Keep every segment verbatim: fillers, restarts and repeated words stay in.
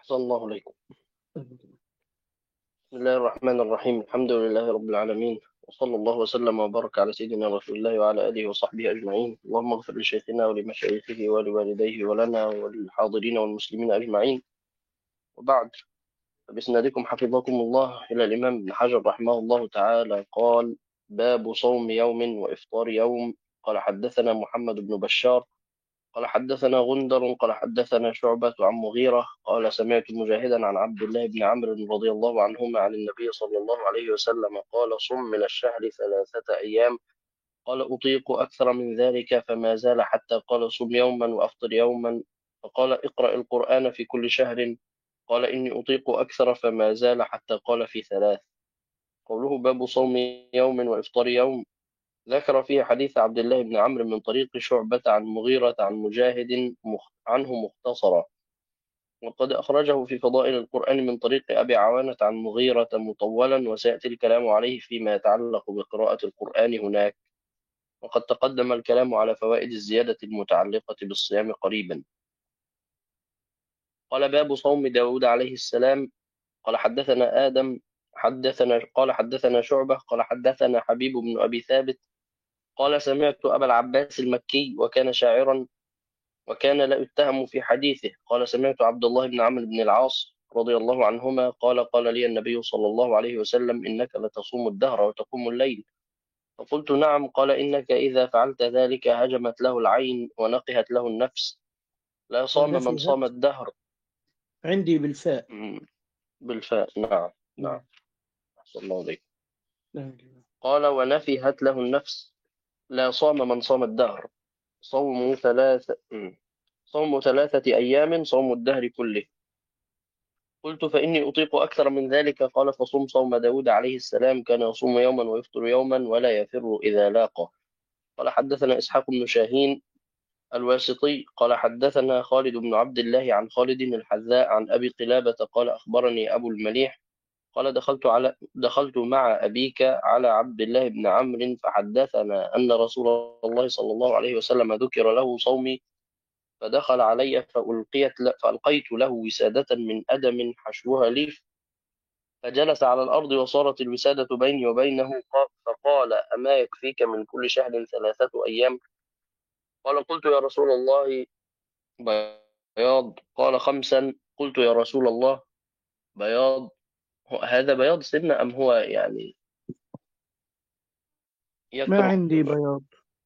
أحسن الله عليكم. بسم الله الرحمن الرحيم. الحمد لله رب العالمين، وصلى الله وسلم وبارك على سيدنا رسول الله وعلى آله وصحبه أجمعين. اللهم اغفر لشيخنا ولمشايخه ولوالديه ولنا وللحاضرين والمسلمين أجمعين، وبعد. بإسنادكم حفظكم الله إلى الإمام ابن حجر رحمه الله تعالى قال: باب صوم يوم وإفطار يوم. قال: حدثنا محمد بن بشار قال حدثنا غندر قال حدثنا شعبة عن مغيرة قال: سمعت مجاهدا عن عبد الله بن عمرو رضي الله عنهما عن النبي صلى الله عليه وسلم قال: صم من الشهر ثلاثة أيام. قال: أطيق أكثر من ذلك، فما زال حتى قال: صم يوما وأفطر يوما. فقال: اقرأ القرآن في كل شهر. قال: إني أطيق أكثر، فما زال حتى قال: في ثلاث. قوله باب صوم يوم وإفطار يوم، ذكر فيه حديث عبد الله بن عمرو من طريق شعبة عن مغيرة عن مجاهد مخ- عنه مختصرا، وقد أخرجه في فضائل القرآن من طريق أبي عوانة عن مغيرة مطولا، وسيأتي الكلام عليه فيما يتعلق بقراءة القرآن هناك، وقد تقدم الكلام على فوائد الزيادة المتعلقة بالصيام قريبا. قال: باب صوم داود عليه السلام. قال: حدثنا آدم حدثنا قال حدثنا شعبة قال حدثنا حبيب بن أبي ثابت قال: سمعت أبا العباس المكي وكان شاعرا وكان لا يتهم في حديثه. قال: سمعت عبد الله بن عمرو بن العاص رضي الله عنهما قال: قال لي النبي صلى الله عليه وسلم: إنك لتصوم الدهر وتقوم الليل. فقلت: نعم. قال: إنك إذا فعلت ذلك هجمت له العين ونقهت له النفس. لا صام من ونفي صام هات الدهر. عندي بالفاء. مم. بالفاء. نعم نعم. مم. أحسن الله عليك. لا. قال: ونفهت له النفس. لا صام من صام الدهر. صوم ثلاثة مم. صوم ثلاثة أيام صوم الدهر كله. قلت: فإني أطيق أكثر من ذلك. قال: فصم صوم داود عليه السلام، كان يصوم يوما ويفطر يوما ولا يفر إذا لاقى. قال: حدثنا إسحاق بن شاهين الواسطي قال حدثنا خالد بن عبد الله عن خالد الحذاء عن أبي قلابة قال: أخبرني أبو المليح قال: دخلت على دخلت مع أبيك على عبد الله بن عمرو فحدثنا أن رسول الله صلى الله عليه وسلم ذكر له صومي، فدخل علي فألقيت فألقيت له وسادة من أدم حشوها ليف، فجلس على الأرض وصارت الوسادة بيني وبينه. فقال: أما يكفيك من كل شهر ثلاثة أيام؟ قال: قلت: يا رسول الله، بياض. قال: خمسا. قلت: يا رسول الله، بياض. هذا بياض سنة أم هو يعني ما يكره؟ عندي بياض.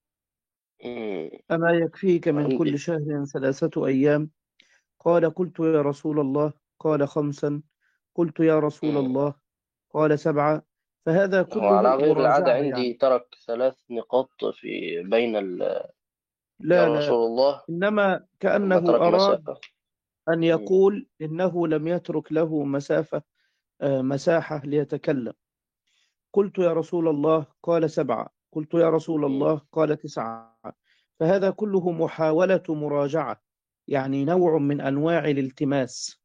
مم. أما يكفيك من عندي. كل شهر ثلاثة أيام؟ قال: قلت يا رسول الله. قال: خمسا. قلت يا رسول مم. الله. قال: سبعة. فهذا هو على كله غير العادة مراجعة يعني. عندي ترك ثلاث نقاط في بين ال... لا يا لا، رسول الله، إنما ثم كأنه ترك أراد مسافة. أن مم. يقول إنه لم يترك له مسافة، آه، مساحة ليتكلم. قلت يا رسول الله. قال: سبعة. قلت يا رسول مم. الله. قال: تسعة. فهذا كله محاولة مراجعة، يعني نوع من أنواع الالتماس،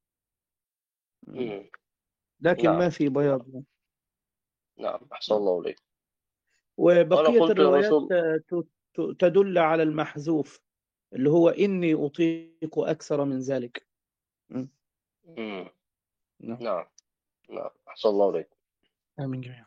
مم. لكن نعم ما في بياض. نعم. أحسن الله إليك. قال: وبقية قلت: يا الروايات رسول. آه، ت- ت- تدل على المحذوف، اللي هو إني أطيق أكثر من ذلك. م. مم. نعم. نعم نعم. أحسن الله إليك. آمين جميعا.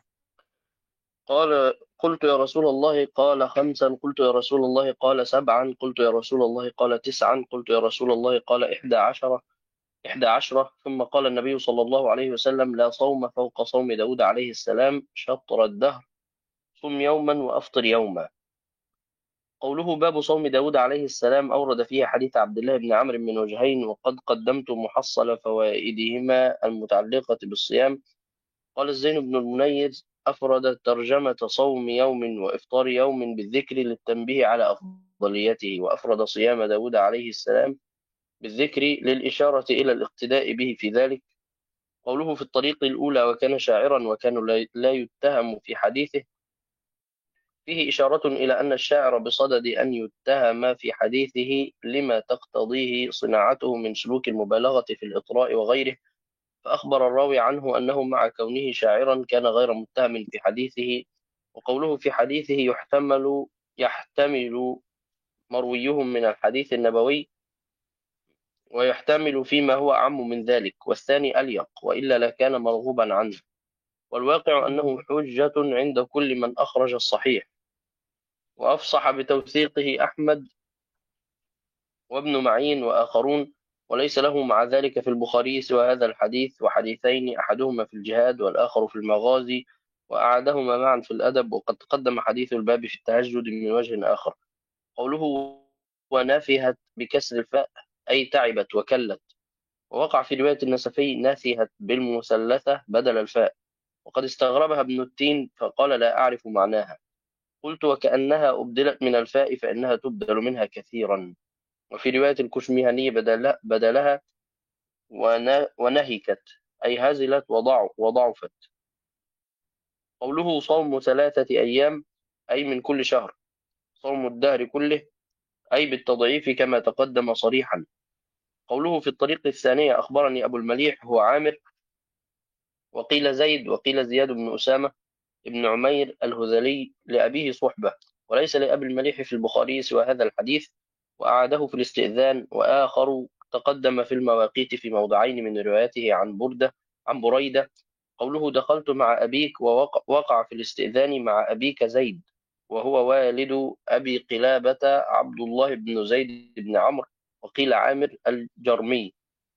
قال: قلت: يا رسول الله. قال: خمسا. قلت: يا رسول الله. قال: سبعا. قلت: يا رسول الله. قال: تسعا. قلت: يا رسول الله. قال: إحدى عشرة. إحدى عشرة. ثم قال النبي صلى الله عليه وسلم: لا صوم فوق صوم داود عليه السلام شطر الدهر. صم يوما وأفطر يوما. قوله باب صوم داود عليه السلام أورد فيه حديث عبد الله بن عمرو من وجهين، وقد قدمت محصل فوائدهما المتعلقة بالصيام. قال الزين بن المنيز: أفرد ترجمة صوم يوم وإفطار يوم بالذكر للتنبيه على أفضليته، وأفرد صيام داود عليه السلام بالذكر للإشارة إلى الاقتداء به في ذلك. قوله في الطريق الأولى وكان شاعرا وكان لا لا يتهم في حديثه، فيه إشارة إلى أن الشاعر بصدد أن يتهم في حديثه لما تقتضيه صناعته من سلوك المبالغة في الإطراء وغيره، فأخبر الراوي عنه أنه مع كونه شاعرا كان غير متهم في حديثه. وقوله في حديثه يحتمل يحتمل مرويهم من الحديث النبوي، ويحتمل فيما هو أعم من ذلك، والثاني أليق، وإلا لكان مرغوبا عنه. والواقع أنه حجة عند كل من أخرج الصحيح، وأفصح بتوثيقه أحمد وابن معين وآخرون، وليس له مع ذلك في البخاري سوى هذا الحديث وحديثين، أحدهما في الجهاد والآخر في المغازي، وأعدهما معا في الأدب. وقد تقدم حديث الباب في التهجد من وجه آخر. قوله ونفهت بكسر الفاء أي تعبت وكلت. ووقع في رواية النسفي نفهت بالمثلثة بدل الفاء، وقد استغربها ابن التين فقال لا أعرف معناها. قلت وكأنها أبدلت من الفاء فإنها تبدل منها كثيرا. وفي رواية الكشميهني بدل بدلها ونهكت أي هزلت وضعفت. قوله صوم ثلاثة أيام أي من كل شهر، صوم الدهر كله أي بالتضعيف كما تقدم صريحا. قوله في الطريق الثانية أخبرني أبو المليح هو عامر، وقيل زيد، وقيل زياد بن أسامة ابن عمير الهذلي لأبيه صحبة، وليس لأبي المليح في البخاري سوى هذا الحديث، وأعاده في الاستئذان. وآخر تقدم في المواقيت في موضعين من روايته عن بردة عن بريدة. قوله دخلت مع أبيك ووقع في الاستئذان مع أبيك زيد، وهو والد أبي قلابة عبد الله بن زيد بن عمرو، وقيل عامر الجرمي.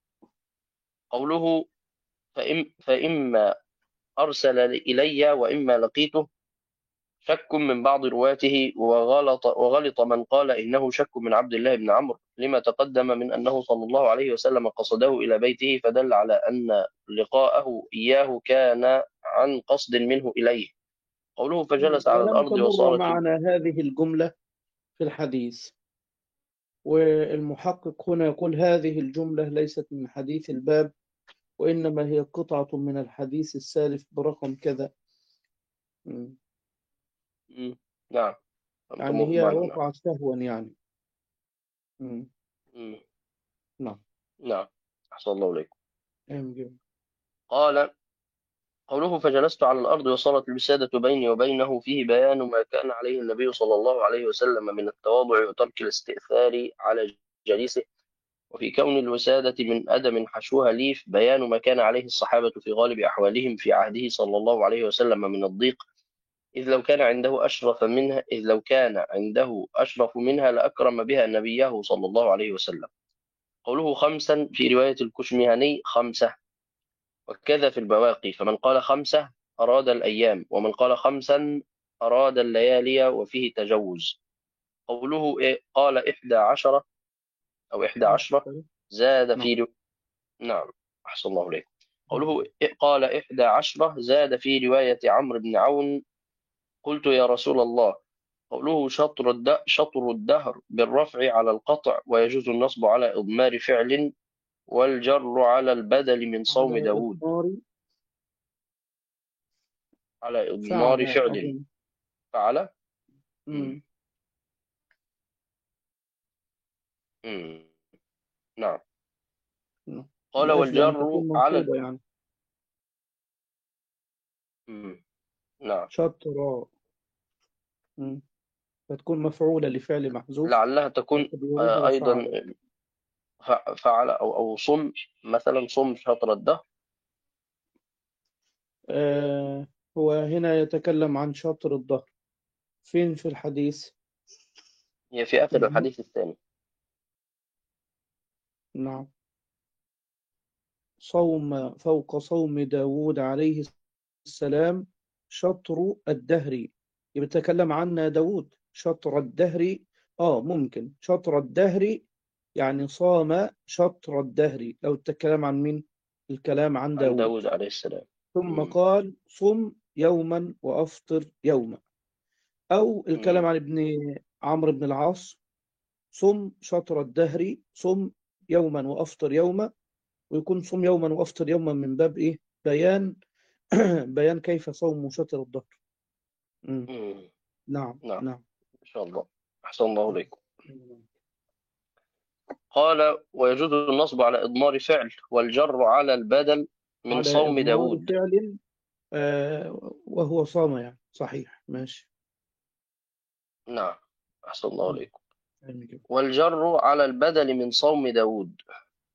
قوله فإم فإما أرسل إلي وإما لقيته، شك من بعض رواته، وغلط وغلط من قال إنه شك من عبد الله بن عمرو، لما تقدم من أنه صلى الله عليه وسلم قصده إلى بيته، فدل على أن لقاءه إياه كان عن قصد منه إليه. قوله فجلس على ولم الأرض تمر وصارت. معنا هذه الجملة في الحديث، والمحقق هنا يقول هذه الجملة ليست من حديث الباب، وإنما هي قطعة من الحديث السالف برقم كذا. م. مم. نعم، لم يعني تمر هي معنا. وقعت سهوا يعني. م. مم. نعم. نعم، أحسن الله إليكم. أم جميل. قال قوله فجلست على الأرض وصارت الوسادة بيني وبينه، فيه بيان ما كان عليه النبي صلى الله عليه وسلم من التواضع وترك الاستئثار على جليسه، وفي كون الوسادة من أدم حشوها ليف بيان ما كان عليه الصحابة في غالب أحوالهم في عهده صلى الله عليه وسلم من الضيق، إذ لو كان عنده أشرف منها إذ لو كان عنده أشرف منها لأكرم بها نبيه صلى الله عليه وسلم. قوله خمسا في رواية الكشمهني خمسة، وكذا في البواقي، فمن قال خمسة أراد الأيام، ومن قال خمسا أراد الليالي، وفيه تجوز. قوله إيه؟ قال إحدى عشرة أو إحدى عشرة زاد نعم. في رو... نعم، أحسن الله إليك. قوله إيه؟ قال إحدى عشرة زاد في رواية عمرو بن عون قلت يا رسول الله. قوله شطر الد... شطر الدهر بالرفع على القطع، ويجوز النصب على إضمار فعل، والجر على البدل من صوم على داود. إضمار على فعل إضمار فعل أظن. فعل. مم. م. مم. نعم. نعم. قال من أجل أن والجر تكون على ال... منصوبة يعني. مم. نعم، شطرة. م. فتكون مفعولة لفعل محذوف، لعلها تكون وقد آه، يوردها أيضا فعل. ف- فعل أو أو صم، مثلا صم شطر الدهر. آه هو هنا يتكلم عن شطر الظهر فين في الحديث؟ هي في آخر م. الحديث الثاني. نعم. صوم فوق صوم داود عليه السلام شطر الدهر، يتكلم عن داود شطر الدهر. آه ممكن شطر الدهر يعني صام شطر الدهر لو الكلام عن مين؟ الكلام عن عن داود. داود عليه السلام. ثم مم. قال صم يوما وأفطر يوما، أو الكلام مم. عن ابن عمرو بن العاص صم شطر الدهر صم يوما وأفطر يوما، ويكون صم يوما وأفطر يوما من باب إيه؟ بيان بيان كيف صوم شطر الظهر. مم. مم. نعم نعم، نعم. إن شاء الله. أحسن الله إليكم. قال ويجوز النصب على إضمار فعل، والجر على البدل من على صوم إضمار داود. فعل، آه وهو صام يعني صحيح ماشي. نعم، أحسن الله مم. إليكم. يعني كده. والجر على البدل من صوم داود.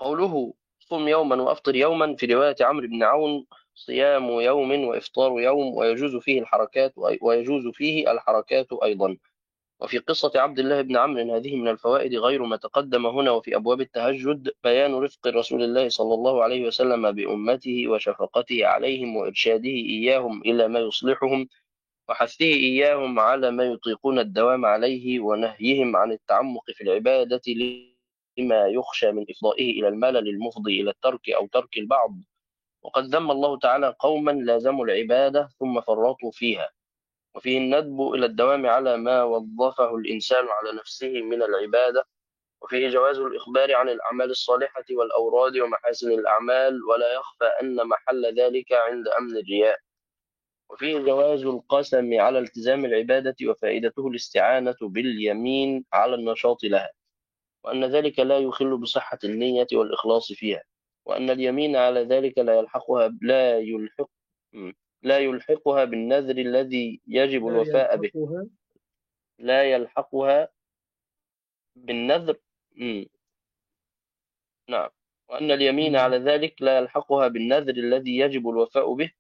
قوله صم يوما وأفطر يوما في رواية عمرو بن عون صيام يوم وإفطار يوم، ويجوز فيه الحركات ويجوز فيه الحركات أيضا. وفي قصة عبد الله بن عمرو هذه من الفوائد غير ما تقدم هنا. وفي أبواب التهجد بيان رفق رسول الله صلى الله عليه وسلم بأمته وشفقته عليهم وإرشاده إياهم إلى ما يصلحهم، وحثه إياهم على ما يطيقون الدوام عليه، ونهيهم عن التعمق في العبادة لما يخشى من إفضائه إلى الملل المفضي إلى الترك أو ترك البعض. وقد ذم الله تعالى قوما لازموا العبادة ثم فرطوا فيها. وفيه الندب إلى الدوام على ما وظفه الإنسان على نفسه من العبادة. وفيه جواز الإخبار عن الأعمال الصالحة والأوراد ومحاسن الأعمال، ولا يخفى أن محل ذلك عند أمن الرياء. وفيه جواز القسم على التزام العبادة وفائدته الاستعانة باليمين على النشاط لها، وأن ذلك لا يخل بصحة النية والإخلاص فيها، وأن اليمين على ذلك لا يلحقها لا يلحق لا يلحقها بالنذر الذي يجب لا الوفاء به. يلحقها. لا يلحقها بالنذر. مم. نعم. وأن اليمين مم. على ذلك لا يلحقها بالنذر الذي يجب الوفاء به.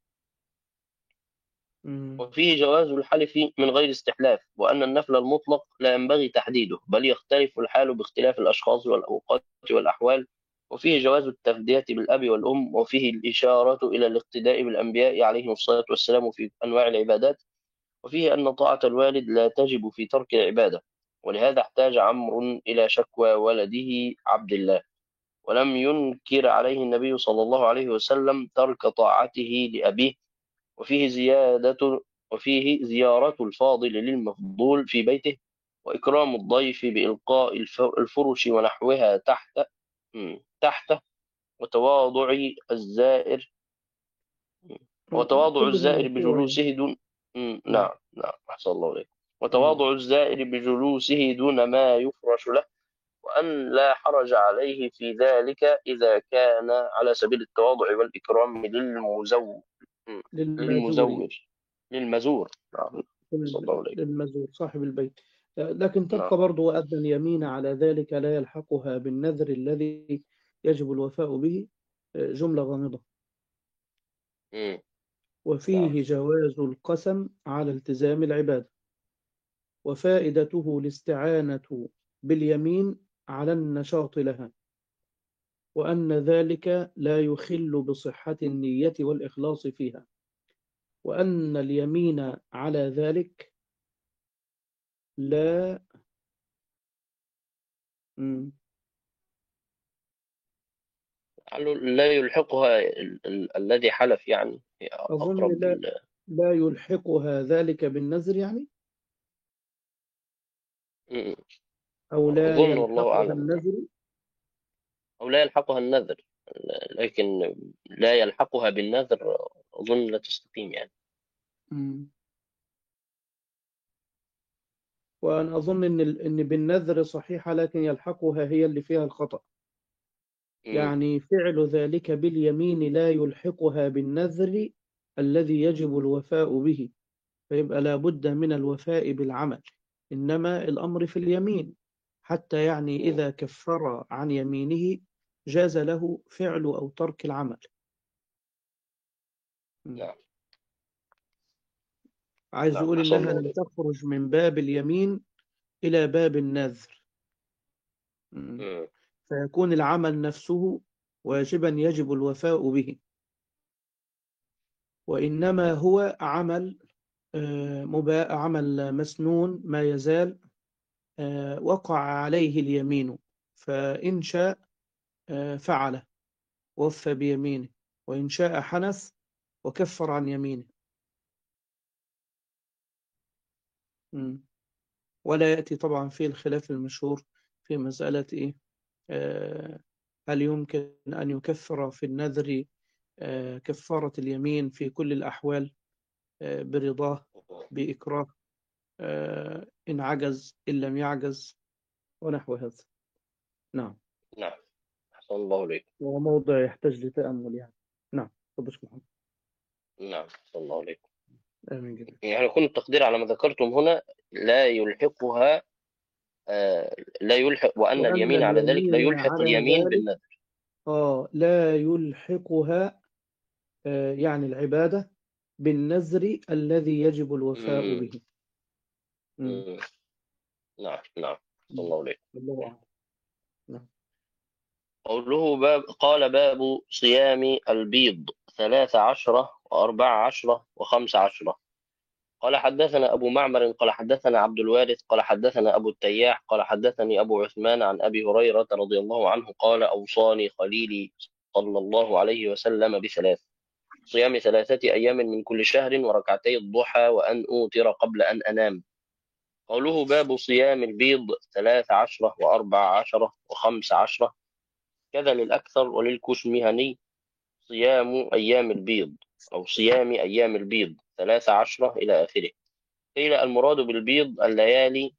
مم. وفيه جواز الحلف من غير استحلاف، وأن النفل المطلق لا ينبغي تحديده، بل يختلف الحال باختلاف الأشخاص والأوقات والأحوال. وفيه جواز التفدية بالأب والأم، وفيه الإشارة إلى الاقتداء بالأنبياء عليهم الصلاة والسلام في أنواع العبادات. وفيه أن طاعة الوالد لا تجب في ترك العبادة، ولهذا احتاج عمرو إلى شكوى ولده عبد الله، ولم ينكر عليه النبي صلى الله عليه وسلم ترك طاعته لأبيه. وفيه زيادة وفيه زيارة الفاضل للمفضول في بيته، وإكرام الضيف بإلقاء الف- الفرش ونحوها تحت مم. تحته، وتواضع الزائر وتواضع كلها الزائر مشروع يعني. بجلوسه دون مم. مم. نعم نعم، أحسن الله إليك. مم. وتواضع الزائر بجلوسه دون ما يفرش له، وأن لا حرج عليه في ذلك إذا كان على سبيل التواضع والإكرام للمزور للمازوري. للمزور للمزور. نعم. صلى الله لل- عليه. للمزور صاحب البيت. لكن نعم. تبقى برضو وأن اليمين على ذلك لا يلحقها بالنذر الذي يجب الوفاء به، جملة غامضة. مم. نعم. وفيه جواز القسم على التزام العبادة، وفائدته الاستعانة باليمين على النشاط لها، وأن ذلك لا يخل بصحة النية والإخلاص فيها، وأن اليمين على ذلك لا مم. قالوا لا يلحقها ال- ال- الذي حلف، يعني هي أظن أقرب لا ال- لا يلحقها ذلك بالنذر يعني، مم. أو لا أظن والله يلحقها أعلم، النذر. أو لا يلحقها النذر، لكن لا يلحقها بالنذر أظن لا تستقيم يعني. مم. وأنا أظن إن ال- إن بالنذر صحيحة، لكن يلحقها هي اللي فيها الخطأ. مم. يعني فعل ذلك باليمين لا يلحقها بالنذر الذي يجب الوفاء به، فيبقى لا بد من الوفاء بالعمل، إنما الأمر في اليمين، حتى يعني مم. إذا كفر عن يمينه جاز له فعل أو ترك العمل. م. نعم. عايز نعم، يقول أحسن إنها الله لم عليك. تخرج من باب اليمين إلى باب النذر. م. مم. فيكون العمل نفسه واجبا يجب الوفاء به، وإنما هو عمل آه، مباح، عمل مسنون ما يزال آه، وقع عليه اليمين، فإن شاء آه، فعله وفى بيمينه، وإن شاء حنث وكفر عن يمينه. مم. ولا يأتي طبعا في الخلاف المشهور في مسألة إيه، آه، هل يمكن أن يكفر في النذر آه، كفارة اليمين في كل الأحوال آه، برضاه بإكراه، آه، إن عجز إن لم يعجز، ونحو هذا. نعم. نعم، أحسن الله عليك. وهو موضع يحتاج لتأمل يعني. نعم. تفضل محمد. نعم، أحسن الله عليك. آمين جدا. يعني يكون التقدير على ما ذكرتم هنا لا يلحقها آه لا يلحق، وأن وأن اليمين على ذلك لا اليمين يلحق على اليمين ذلك بالنذر. آه لا يلحقها آه يعني العبادة بالنذر الذي يجب الوفاء مم. به. مم. مم. نعم نعم. صلى مم. الله عليه. الله أعلم. نعم. قوله باب قال باب صيام البيض ثلاث عشرة وأربع عشرة وخمس عشرة. قال حدثنا أبو معمر قال حدثنا عبد الوارث قال حدثنا أبو التياح قال حدثني أبو عثمان عن أبي هريرة رضي الله عنه قال أوصاني خليلي صلى الله عليه وسلم بثلاث: صيام ثلاثة أيام من كل شهر وركعتي الضحى وأن أوتر قبل أن أنام. قوله باب صيام البيض ثلاث عشرة وأربع عشرة وخمس عشرة، كذا للأكثر وللكشمهني صيام أيام البيض أو صيام أيام البيض ثلاث عشرة إلى آخره. قيل المراد بالبيض الليالي،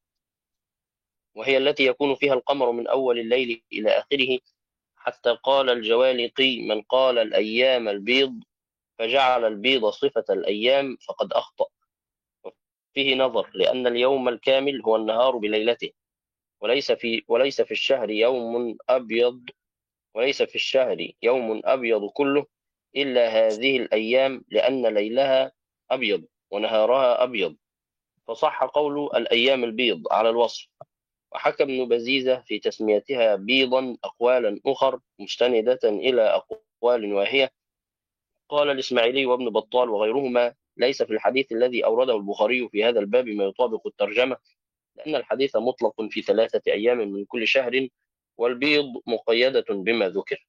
وهي التي يكون فيها القمر من أول الليل إلى آخره، حتى قال الجوالقي: من قال الأيام البيض فجعل البيض صفة الأيام فقد أخطأ. فيه نظر، لأن اليوم الكامل هو النهار بليلته، وليس في وليس في الشهر يوم أبيض وليس في الشهر يوم أبيض كله إلا هذه الأيام، لأن ليلها أبيض ونهارها أبيض، فصح قول الأيام البيض على الوصف. وحكى ابن بزيزة في تسميتها بيضا أقوالا أخر مستندة إلى أقوال واهية. قال الإسماعيلي وابن بطال وغيرهما: ليس في الحديث الذي أورده البخاري في هذا الباب ما يطابق الترجمة، لأن الحديث مطلق في ثلاثة أيام من كل شهر، والبيض مقيدة بما ذكر.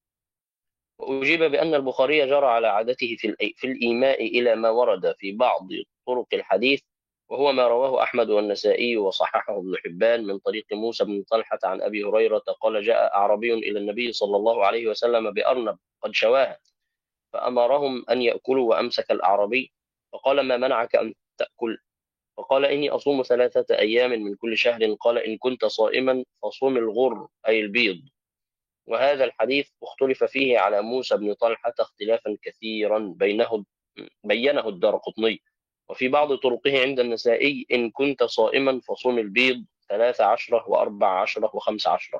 وأجيب بأن البخاري جرى على عادته في الإي- في الإيماء إلى ما ورد في بعض طرق الحديث، وهو ما رواه أحمد والنسائي وصححه ابن حبان من طريق موسى بن طلحة عن أبي هريرة قال: جاء أعرابي إلى النبي صلى الله عليه وسلم بأرنب قد شواها، فأمرهم أن يأكلوا، وأمسك الأعرابي فقال: ما منعك أن تأكل؟ فقال: إني أصوم ثلاثة أيام من كل شهر. قال: إن كنت صائما فصوم الغر أي البيض. وهذا الحديث اختلف فيه على موسى بن طلحة اختلافا كثيرا بينه بينه الدارقطني. وفي بعض طرقه عند النسائي: إن كنت صائما فصوم البيض ثلاث عشرة وأربع عشرة وخمس عشرة.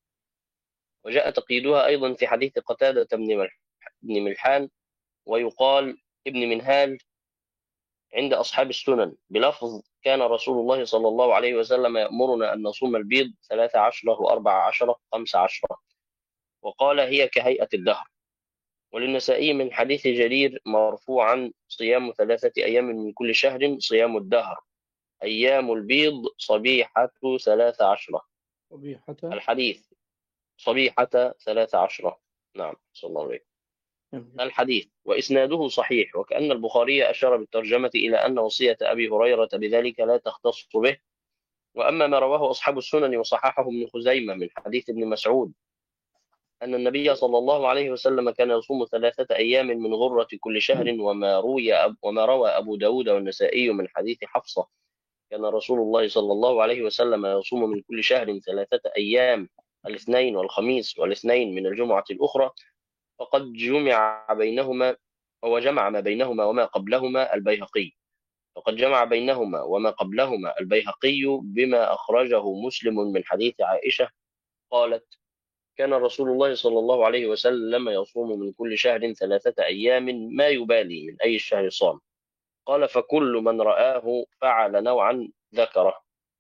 وجاء تقييدها أيضا في حديث قتادة بن ملح- بن ملحان، ويقال ابن منهال عند أصحاب السنن بلفظ: كان رسول الله صلى الله عليه وسلم يأمرنا أن نصوم البيض ثلاث عشرة وأربع عشرة وخمس عشرة. وقال: هي كهيئة الدهر. وللنسائي من حديث جرير مرفوعا: صيام ثلاثة أيام من كل شهر صيام الدهر، أيام البيض صبيحة ثلاث عشرة. قبيحة. الحديث صبيحة ثلاث عشرة. نعم صلى الله عليه. الحديث وإسناده صحيح، وكأن البخاري أشار بالترجمة إلى أن وصية أبي هريرة بذلك لا تختص به. وأما ما رواه أصحاب السنن وصححه ابن خزيمة من حديث ابن مسعود أن النبي صلى الله عليه وسلم كان يصوم ثلاثة أيام من غرة كل شهر، وما روي أب وما روى أبو داود والنسائي من حديث حفصة كان رسول الله صلى الله عليه وسلم يصوم من كل شهر ثلاثة أيام، الاثنين والخميس والاثنين من الجمعة الأخرى، فقد جمع بينهما هو جمع ما بينهما وما قبلهما البيهقي فقد جمع بينهما وما قبلهما البيهقي بما أخرجه مسلم من حديث عائشة قالت: كان رسول الله صلى الله عليه وسلم يصوم من كل شهر ثلاثة أيام ما يبالي من أي الشهر صام. قال: فكل من رآه فعل نوعا ذكره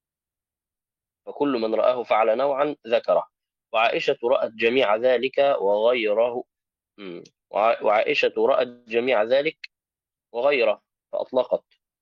فكل من رآه فعل نوعا ذكره وعائشة رأت جميع ذلك وغيره مم. وع- وعائشة رأت جميع ذلك وغيره فأطلقت.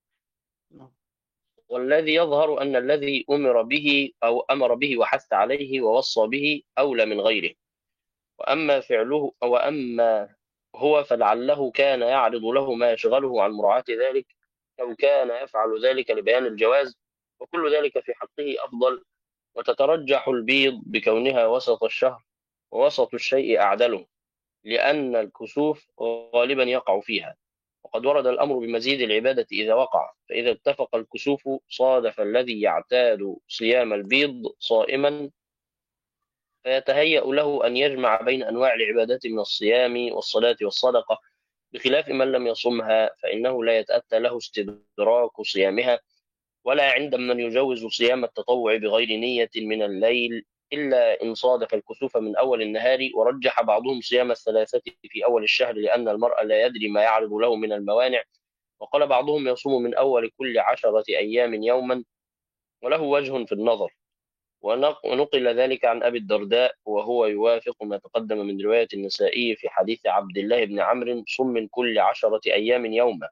والذي يظهر أن الذي أمر به أو أمر به وحث عليه ووصى به أولى من غيره. وأما فعله وأما هو فلعله كان يعرض له ما يشغله عن مراعاة ذلك، أو كان يفعل ذلك لبيان الجواز، وكل ذلك في حقه أفضل. وتترجح البيض بكونها وسط الشهر، ووسط الشيء أعدله، لأن الكسوف غالبا يقع فيها. وقد ورد الأمر بمزيد العبادة إذا وقع، فإذا اتفق الكسوف صادف الذي يعتاد صيام البيض صائما، فيتهيأ له أن يجمع بين أنواع العبادات من الصيام والصلاة والصدقة، بخلاف من لم يصمها فإنه لا يتأتى له استدراك صيامها، ولا عند من يجوز صيام التطوع بغير نية من الليل إلا إن صادف الكسوف من أول النهار. ورجح بعضهم صيام الثلاثة في أول الشهر لأن المرء لا يدري ما يعرض له من الموانع. وقال بعضهم يصوم من أول كل عشرة أيام يوما، وله وجه في النظر. ونق- ونقل ذلك عن أبي الدرداء، وهو يوافق ما تقدم من رواية النسائي في حديث عبد الله بن عمرو: صم من كل عشرة أيام يوما.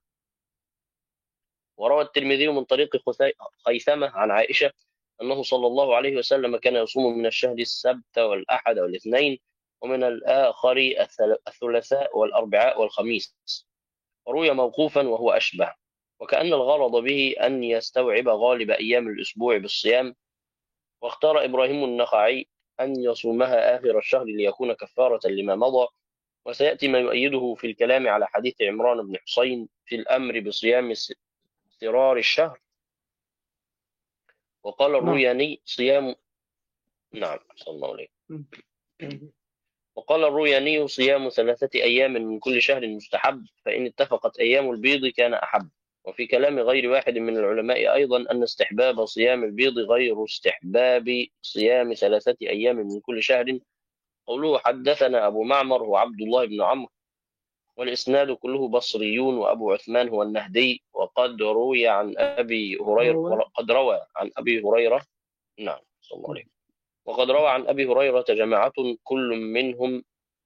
وروى الترمذي من طريق خثي- خيثمة عن عائشة أنه صلى الله عليه وسلم كان يصوم من الشهر السبت والأحد والاثنين، ومن الآخر الثل- الثلاثاء والأربعاء والخميس. وروي موقوفا وهو أشبه، وكأن الغرض به أن يستوعب غالب أيام الأسبوع بالصيام. واختار إبراهيم النخعي أن يصومها آخر الشهر ليكون كفارة لما مضى. وسيأتي ما يؤيده في الكلام على حديث عمران بن حسين في الأمر بصيام س- سرار الشهر. وقال نعم. الروياني صيام نعم صلى الله عليه مم. وقال الروياني صيام ثلاثة أيام من كل شهر مستحب، فإن اتفقت أيام البيض كان أحب. وفي كلام غير واحد من العلماء أيضا أن استحباب صيام البيض غير استحباب صيام ثلاثة أيام من كل شهر. قوله حدثنا أبو معمر هو عبد الله بن عمرو، والإسناد كله بصريون، وأبو عثمان هو النهدي. وقد روي عن أبي هريرة روى. قد روى عن أبي هريرة نعم صلى الله عليه وقد روى عن أبي هريرة جماعة كل منهم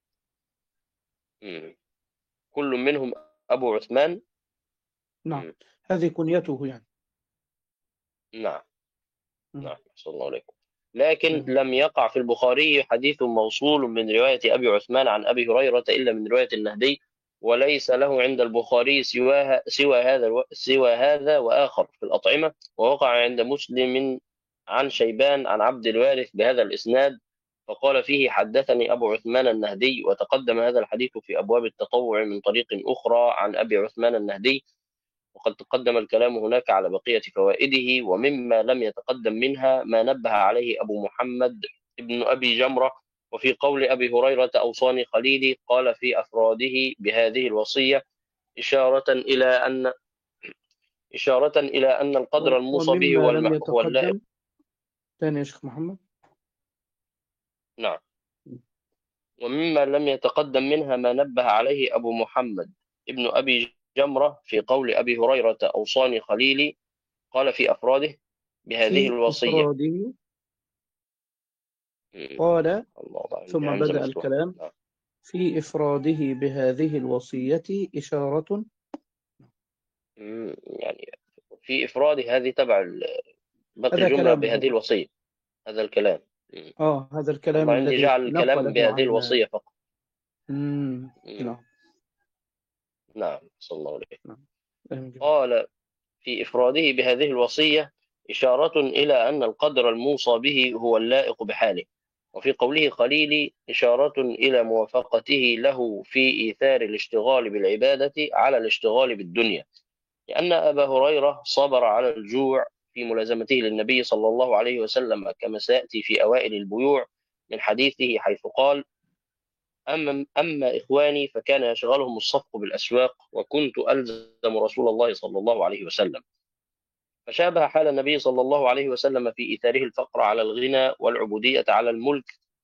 مم. كل منهم أبو عثمان. نعم، مم. هذه كنيته يعني. نعم مم. نعم صلى الله عليه لكن آمين. لم يقع في البخاري حديث موصول من رواية أبي عثمان عن أبي هريرة إلا من رواية النهدي، وليس له عند البخاري سواها سوى هذا الو... سوى هذا وآخر في الأطعمة. ووقع عند مسلم عن شيبان عن عبد الوارث بهذا الإسناد، فقال فيه حدثني أبو عثمان النهدي. وتقدم هذا الحديث في أبواب التطوع من طريق أخرى عن أبي عثمان النهدي، وقد تقدم الكلام هناك على بقية فوائده. ومما لم يتقدم منها ما نبه عليه أبو محمد ابن أبي جمرة. وفي قول أبي هريرة أوصاني خليلي قال في أفراده بهذه الوصية إشارة إلى أن إشارة إلى أن القدر و- الموصى به ومما هو لم الم... هو اللائق. يتقدم ثاني يا شيخ محمد. نعم. ومما لم يتقدم منها ما نبه عليه أبو محمد ابن أبي جمرة في قول أبي هريرة أوصاني خليلي قال في أفراده بهذه في الوصية. إفراده مم. قال، الله أعلم ثم بهمزة بدأ مفتوحة. الكلام: نعم. في إفراده بهذه الوصية إشارة. مم. يعني في إفراد هذه تبع ال- باقي هذا الجملة كلامه بهذه هو. الوصية. هذا الكلام. مم. آه هذا الكلام والله عندي الذي جعل الكلام نقله بهذه عن. الوصية فقط. مم. مم. نعم. نعم صلى الله عليه نعم. فهم جميل. قال في إفراده بهذه الوصية إشارة إلى أن القدر الموصى به هو اللائق بحاله. وفي قوله خليلي إشارة إلى موافقته له في إيثار الاشتغال بالعبادة على الاشتغال بالدنيا، لأن أبا هريرة صبر على الجوع في ملازمته للنبي صلى الله عليه وسلم، كما سيأتي في أوائل البيوع من حديثه حيث قال: أما, أما إخواني فكان يشغلهم الصفق بالأسواق، وكنت ألزم رسول الله صلى الله عليه وسلم. فشابه حال النبي صلى الله عليه وسلم في إيثاره الفقر على الغنى والعبودية على الملك.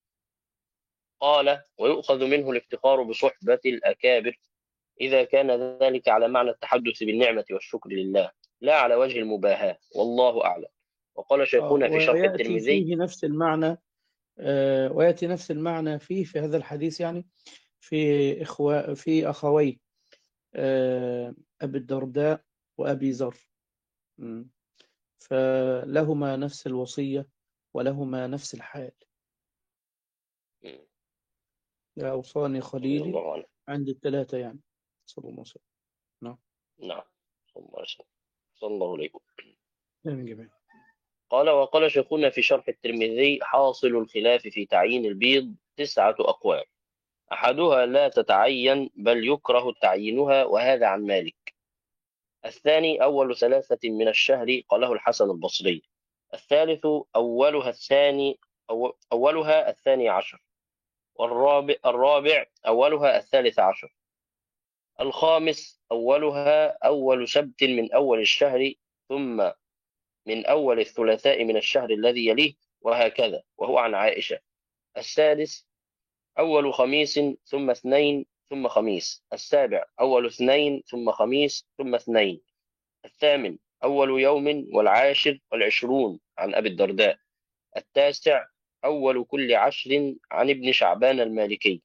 قال: ويؤخذ منه الافتخار بصحبة الأكابر إذا كان ذلك على معنى التحدث بالنعمة والشكر لله، لا على وجه المباهاة، والله أعلم. وقال آه شيخنا في شرح ويأتي الترمذي. فيه نفس المعنى. آه ويأتي نفس المعنى فيه في هذا الحديث يعني في إخوة في أخوي آه أبي الدرداء وأبي ذر. مم. فلهما نفس الوصية ولهما نفس الحال. مم. أوصاني رضي خليلي الله عنه. عند الثلاثة يعني. صلى الله عليه وسلم. نعم. نعم صلى الله عليه وسلم. صلى الله عليه وسلم. من جميع. قال وقال شيخنا في شرح الترمذي: حاصل الخلاف في تعيين البيض تسعة أقوال، أحدها لا تتعين بل يكره تعيينها، وهذا عن مالك. الثاني أول ثلاثة من الشهر، قاله الحسن البصري. الثالث أولها الثاني أو أولها الثاني عشر. والرابع الرابع أولها الثالث عشر. الخامس أولها أول سبت من أول الشهر، ثم من أول الثلاثاء من الشهر الذي يليه، وهكذا، وهو عن عائشة. السادس أول خميس ثم اثنين ثم خميس. السابع أول اثنين ثم خميس ثم اثنين. الثامن أول يوم والعاشر والعشرون عن أبي الدرداء. التاسع أول كل عشر عن ابن شعبان المالكي.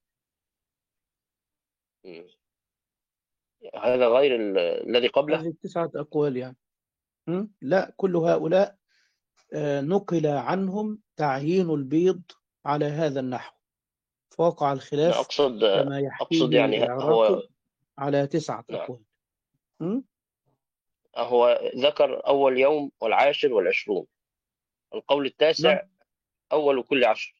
م. هذا غير ال- الذي قبله. هذه تسعة أقوال يعني. م? لا، كل هؤلاء آه، نقل عنهم تعيين البيض على هذا النحو، فوقع أنا الخلاف أقصد كما أقصد يحكيه يعني ه- العراقي هو على تسعة نعم، أقوال. م? هو ذكر أول يوم والعاشر والعشرون. القول نعم. التاسع أول كل عشر.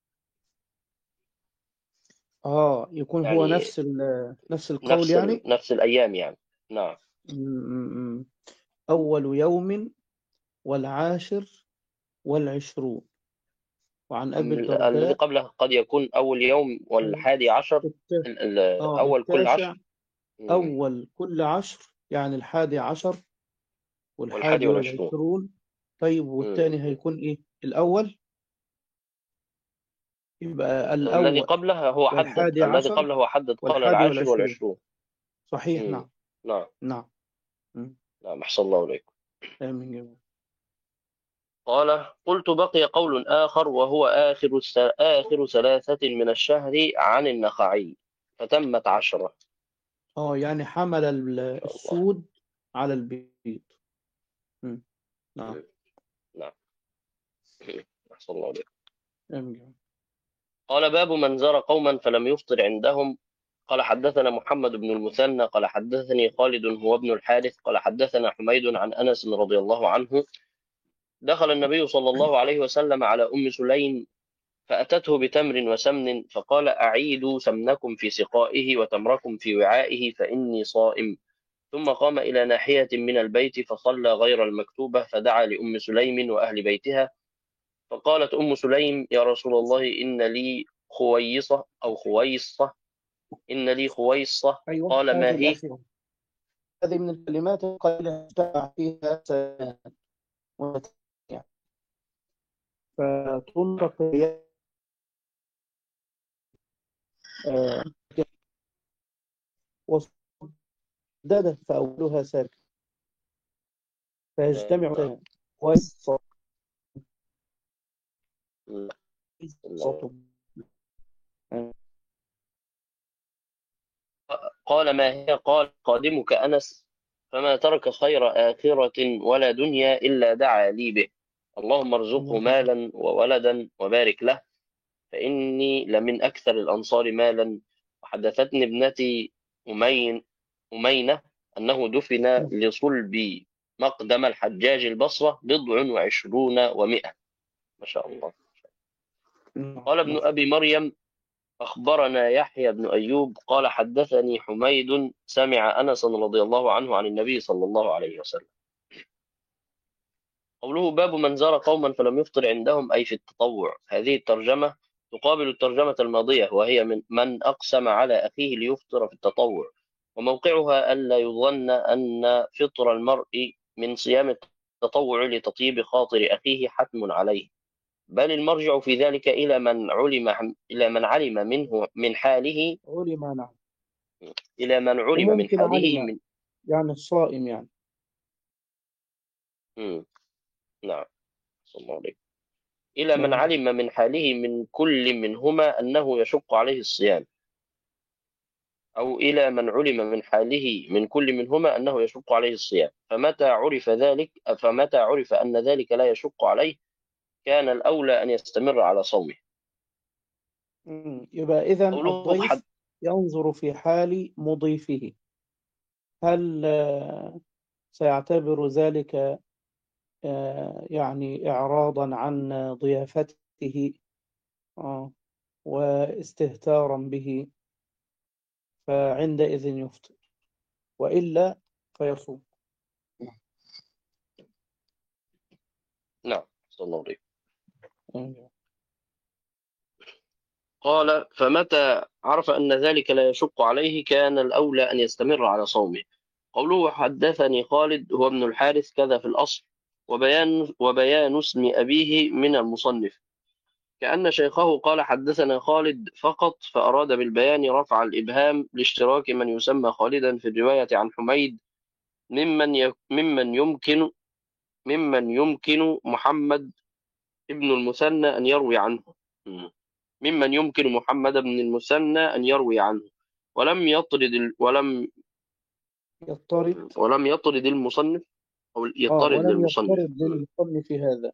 آه يكون هو يعني نفس ال- نفس القول نفس ال... يعني. نفس الأيام يعني. نعم. م- م- م. أول يوم والعاشر والعشرون وعن أبي ال- الذي الدرداء. قبله قد يكون أول يوم آه والحادي عشر. الت- ال- ال- آه، أول كل التاسع عشر. مم. أول كل عشر يعني الحادي عشر والحادي والحادي والعشرون. والعشرون. طيب مم. والتاني هيكون إيه الأول؟ يبقى الذي الأول قبله هو حدد والحادي الذي عشر قبله هو حدد قال والحادي العاشر والعشرون. والعشرون. صحيح. مم. نعم. نعم. نعم. م. نعم، أحسن الله إليكم. آمين جميعا. قال قلت بقي قول آخر وهو آخر الس... آخر ثلاثة من الشهر عن النخعي فتمت عشرة. آه يعني حمل ال- ما شاء الله. السود على البيض. م. نعم. مم. نعم. أحسن الله إليكم. آمين جميعا. قال باب من زار قوما فلم يفطر عندهم. قال حدثنا محمد بن المثنى قال حدثني خالد هو ابن الحارث قال حدثنا حميد عن أنس رضي الله عنه دخل النبي صلى الله عليه وسلم على أم سليم فأتته بتمر وسمن فقال أعيدوا سمنكم في سقائه وتمركم في وعائه فإني صائم. ثم قام إلى ناحية من البيت فصلى غير المكتوبة فدعا لأم سليم وأهل بيتها. فقالت أم سليم يا رسول الله إن لي خويصة أو خويصة إن لي خويصة. أيوة، قال ما هذه هي؟ الأخيرة. هذه من الكلمات القليلة اجتمع فيها سلام وتتبع. فتنطق الياء آه، وصددت فأولها ساكن فيجتمع نعم. سلام ويصط الله. قال ما هي؟ قال قادمك أنس فما ترك خير آخرة ولا دنيا إلا دعا لي به اللهم ارزقه مالا وولدا وبارك له فإني لمن أكثر الأنصار مالا. وحدثتني ابنتي أمين أمينة أنه دفن لصلب مقدم الحجاج البصرة بضع وعشرون ومائة. ما شاء الله. قال ابن أبي مريم أخبرنا يحيى بن أيوب قال حدثني حميد سمع أنس رضي الله عنه عن النبي صلى الله عليه وسلم. قوله باب من زار قوما فلم يفطر عندهم أي في التطوع. هذه الترجمة تقابل الترجمة الماضية وهي من من أقسم على أخيه ليفطر في التطوع. وموقعها ألا يظن أن فطر المرء من صيام التطوع لتطيب خاطر أخيه حتم عليه، بل المرجع في ذلك إلى من علم إلى من علم منه من حاله علم. نعم. إلى من علم من وممكن حاله علم من يعني الصائم يعني. مم. نعم. صلى الله عليه. إلى من آمين. علم من حاله من كل منهما أنه يشق عليه الصيام، أو إلى من علم من حاله من كل منهما أنه يشق عليه الصيام. فمتى عرف ذلك فمتى عرف أن ذلك لا يشق عليه كان الأولى أن يستمر على صومه. مم. يبقى إذن قوله حد الضيف ينظر في حال مضيفه، هل آه، سيعتبر ذلك آه، يعني إعراضا عن ضيافته آه، واستهتارا به، فعندئذ يفطر، وإلا فيصوم. نعم. صلى الله عليه. آمين. قال فمتى عرف أن ذلك لا يشق عليه كان الأولى أن يستمر على صومه. قوله حدثني خالد هو ابن الحارث كذا في الأصل وبيان وبيان اسم أبيه من المصنف، كأن شيخه قال حدثنا خالد فقط، فأراد بالبيان رفع الإبهام لاشتراك من يسمى خالدا في الرواية عن حميد ممن ي- ممن يمكن ممن يمكن محمد ابن المثنى أن يروي عنه. مم. ممن يمكن محمد بن المثنى أن يروي عنه، ولم يطرد ال... ولم يضطرد. ولم يطرد المصنف، أو اه يطرد ولم للمصنف. يضطرد مم. للمصنف هذا.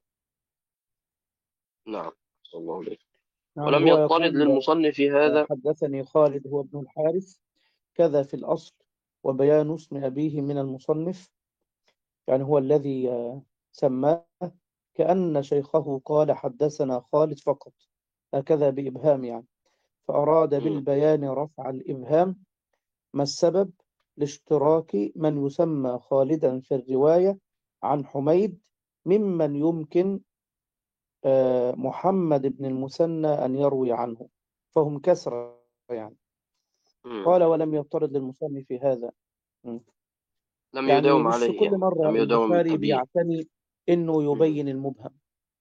نعم، صلى الله عليه. يعني ولم هو يطرد يقول للمصنف هذا. حدثني خالد هو ابن الحارث كذا في الأصل، وبيان اسم أبيه من المصنف، يعني هو الذي آه، سماه، كأن شيخه قال حدثنا خالد فقط، هكذا بإبهام يعني، فأراد مم. بالبيان رفع الإبهام. ما السبب؟ لاشتراك من يسمى خالدا في الرواية عن حميد ممن يمكن آه، محمد بن المثنى أن يروي عنه، فهم كسرة يعني. مم. قال ولم يضطرد للمصنف في هذا. م. لم يعني يداوم مش في عليه، كل يعني مرة لم يداوم البخاري بالتبيين. بيعتني إنه مم. يبين المبهم،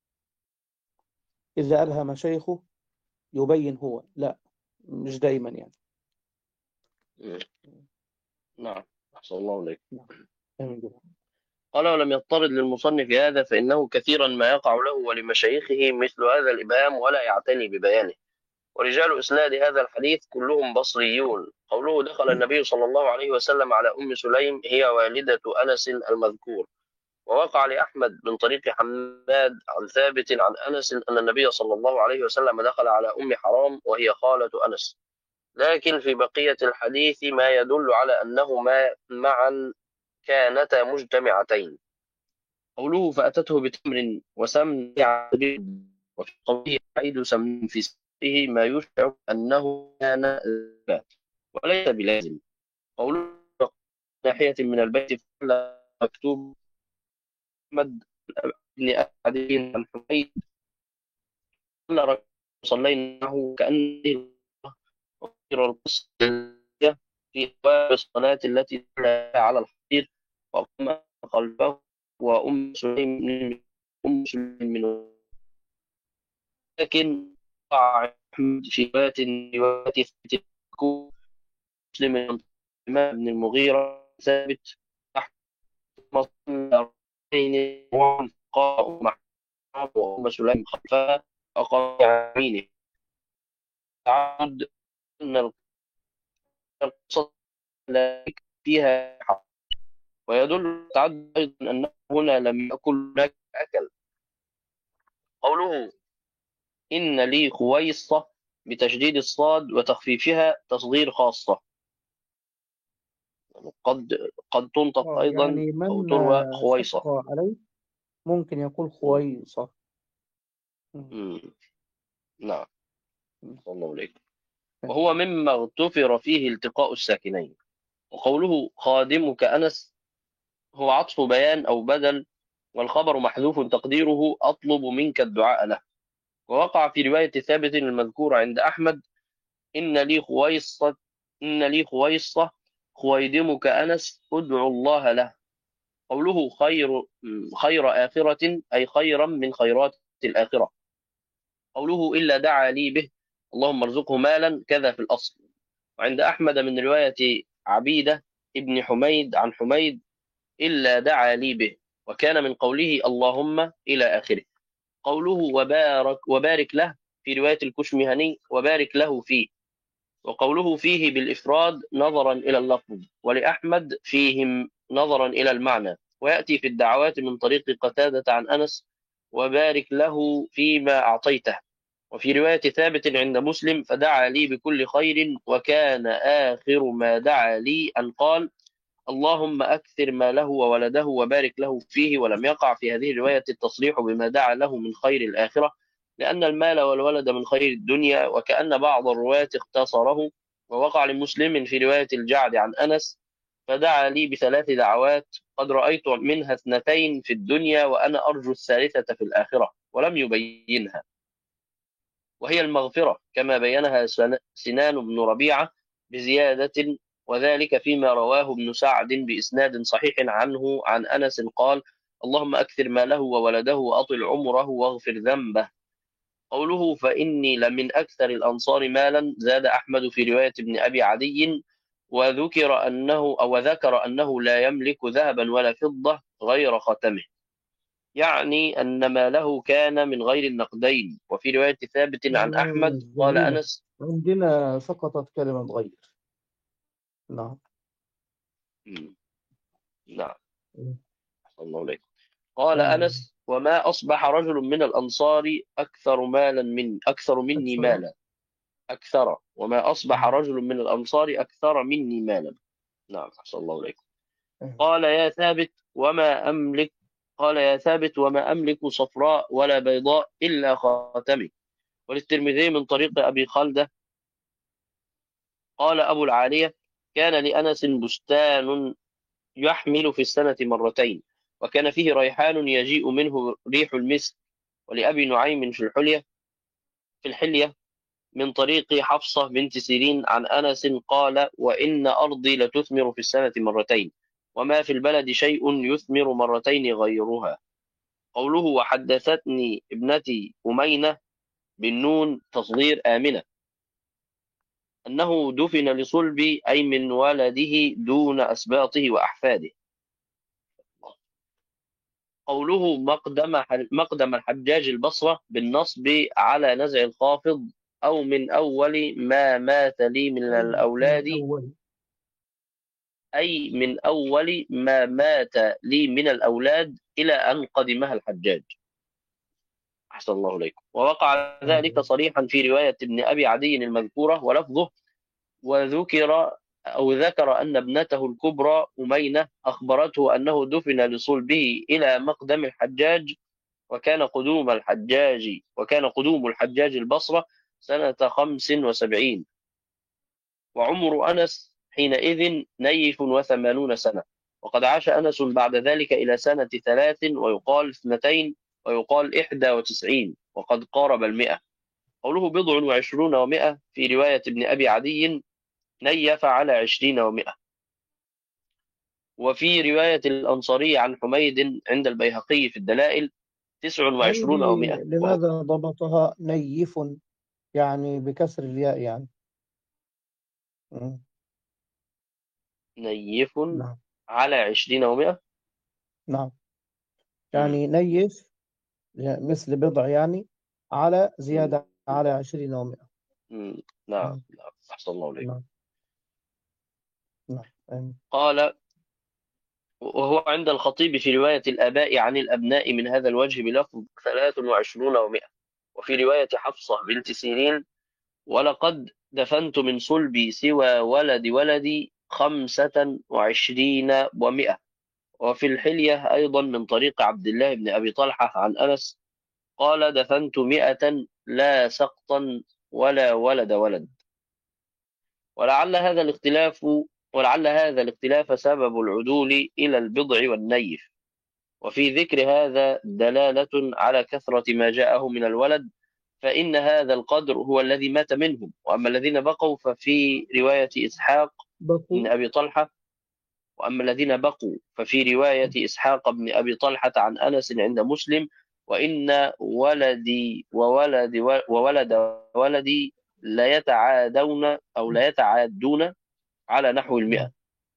إذا أبهم شيخه يبين هو، لا مش دايما يعني. مم. نعم، أحسن الله عليك. نعم. آمين جدا. قال ولم يضطرد للمصنف هذا، فإنه كثيرا ما يقع له ولمشايخه مثل هذا الإبهام ولا يعتني ببيانه. ورجال إسناد هذا الحديث كلهم بصريون. قوله دخل النبي صلى الله عليه وسلم على أم سليم هي والدة أنس المذكور. ووقع لأحمد من طريق حماد عن ثابت عن أنس أن النبي صلى الله عليه وسلم دخل على أم حرام وهي خالة أنس، لكن في بقية الحديث ما يدل على أنهما معا كانتا مجتمعتين. قوله فأتته بتمر وسمن عبيد، وفي قوله عيد سمن في سمه ما يشعر أنه كان ذكاء وليس بلازم. قوله ناحية من البيت فلا مكتوب محمد بن أبي عن حميد أن رجلا صليناه كأنه غير القصة في أبواب الصلاة التي تدل على الحقير، وأقام خلفه وأم سليم أم سليم من، لكن وقع أحمد في رواية رواية مسلم الإمام بن المغيرة ثابت تحت مصنع ركعتين وقاء محمد وأم سليم خلفها أقام عن يمينه. تعود أن القصة لا فيها حق، ويدل تعد أيضا أنه هنا لم يأكل هناك أكل. قوله إن لي خويصة بتشديد الصاد وتخفيفها تصغير خاصة، قد قد تنطق آه أيضا يعني أو من تروى آه، خويصة. شق عليه ممكن يقول م- خويصة. م. م. نعم، م. صلى الله عليه. وهو مما اغتفر فيه التقاء الساكنين. وقوله خادمك أنس هو عطف بيان أو بدل، والخبر محذوف تقديره أطلب منك الدعاء له. ووقع في رواية ثابت المذكور عند أحمد إن لي خويصة إن لي خويصة خويدمك أنس ادعو الله له. قوله خير خير آخرة أي خيرا من خيرات الآخرة. قوله إلا دعا لي به اللهم ارزقه مالا كذا في الأصل. وعند أحمد من رواية عبيدة ابن حميد عن حميد إلا دعا لي به، وكان من قوله اللهم إلى آخره. قوله وبارك وبارك له في رواية الكشمهني وبارك له فيه. وقوله فيه بالإفراد نظرا إلى اللفظ، ولأحمد فيهم نظرا إلى المعنى. ويأتي في الدعوات من طريق قتادة عن أنس وبارك له فيما أعطيته. وفي رواية ثابت عند مسلم فدعا لي بكل خير، وكان آخر ما دعا لي أن قال اللهم أكثر ماله وولده وبارك له فيه. ولم يقع في هذه الرواية التصريح بما دعا له من خير الآخرة، لأن المال والولد من خير الدنيا، وكأن بعض الرواة اختصره. ووقع لمسلم في رواية الجعد عن أنس فدعا لي بثلاث دعوات قد رأيت منها اثنتين في الدنيا وأنا أرجو الثالثة في الآخرة، ولم يبينها، وهي المغفرة كما بينها سنان بن ربيعة بزيادة، وذلك فيما رواه ابن سعد بإسناد صحيح عنه عن أنس قال اللهم أكثر ماله وولده وأطل عمره واغفر ذنبه. قوله فإني لمن أكثر الأنصار مالا، زاد أحمد في رواية ابن أبي عدي وذكر أنه أو ذكر أنه لا يملك ذهبا ولا فضة غير خاتمه، يعني أن ماله كان من غير النقدين. وفي رواية ثابت عن آه، أحمد قال جميلة. أنس. عندنا سقطت كلمة غير. نعم. مم. نعم. مم. أحسن الله عليك. قال آمين. أنس وما أصبح رجل من الأنصار أكثر مالا من أكثر مني أكثر. مالا أكثر وما أصبح مم. رجل من الأنصار أكثر مني مالا. نعم. أحسن الله عليك. آمين. قال يا ثابت وما أملك قال يا ثابت وما أملك صفراء ولا بيضاء إلا خاتمي. وللترمذي من طريق أبي خالدة قال أبو العالية كان لأنس بستان يحمل في السنة مرتين، وكان فيه ريحان يجيء منه ريح المسك. ولأبي نعيم في الحلية في الحلية من طريق حفصة بنت سيرين عن أنس قال وإن أرضي لتثمر في السنة مرتين، وما في البلد شيء يثمر مرتين غيرها. قوله وحدثتني ابنتي أمينة بالنون تصغير آمنة أنه دفن لصلب أي من ولده دون أسباطه وأحفاده. قوله مقدم مقدم الحجاج البصرة بالنصب على نزع الخافض أو من أول ما مات لي من أي من الأولاد، أول. أي من أول ما مات لي من الأولاد إلى أن قدمها الحجاج. أحسن الله إليكم. ووقع ذلك آمين. صريحا في رواية ابن أبي عدي المذكورة ولفظه وذكر أو ذكر أن ابنته الكبرى أمينة أخبرته أنه دفن لصلبه إلى مقدم الحجاج، وكان قدوم الحجاج وكان قدوم الحجاج البصرة سنة خمس وسبعين، وعمر أنس حينئذ نيف وثمانون سنة. وقد عاش أنس بعد ذلك إلى سنة ثلاث ويقال اثنتين ويقال إحدى وتسعين، وقد قارب المئة. قوله بضع وعشرون ومئة في رواية ابن أبي عدي نيف على عشرين ومئة. وفي رواية الأنصاري عن حميد عند البيهقي في الدلائل تسع وعشرون عندي ومئة. لماذا ضبطها نيف؟ يعني بكسر الياء يعني. مم. نيف نعم. على عشرين ومئة. نعم. مم. يعني نيف مثل بضع يعني، على مم. زيادة على عشرين ومئة. مم. نعم. مم. نعم. أحسن الله عليك. نعم. نعم. آمين. قال وهو عند الخطيب في رواية الآباء عن الأبناء من هذا الوجه بلفظ ثلاث وعشرون ومئة. وفي رواية حفصة بنت سيرين ولقد دفنت من صلبي سوى ولد ولدي خمسة وعشرين ومئة. وفي الحلية أيضا من طريق عبد الله بن أبي طلحة عن أنس قال دفنت مئة لا سقطا ولا ولد ولد. ولعل هذا الاختلاف ولعل هذا الاختلاف سبب العدول إلى البضع والنيف. وفي ذكر هذا دلالة على كثرة ما جاءه من الولد، فإن هذا القدر هو الذي مات منهم. وأما الذين بقوا ففي رواية إسحاق بقوا. بن أبي طلحة وأما الذين بقوا ففي رواية إسحاق بن أبي طلحة عن أنس عند مسلم وإن ولدي وولد وولد ولدي لا يتعادون أو لا يتعادون على نحو المئة.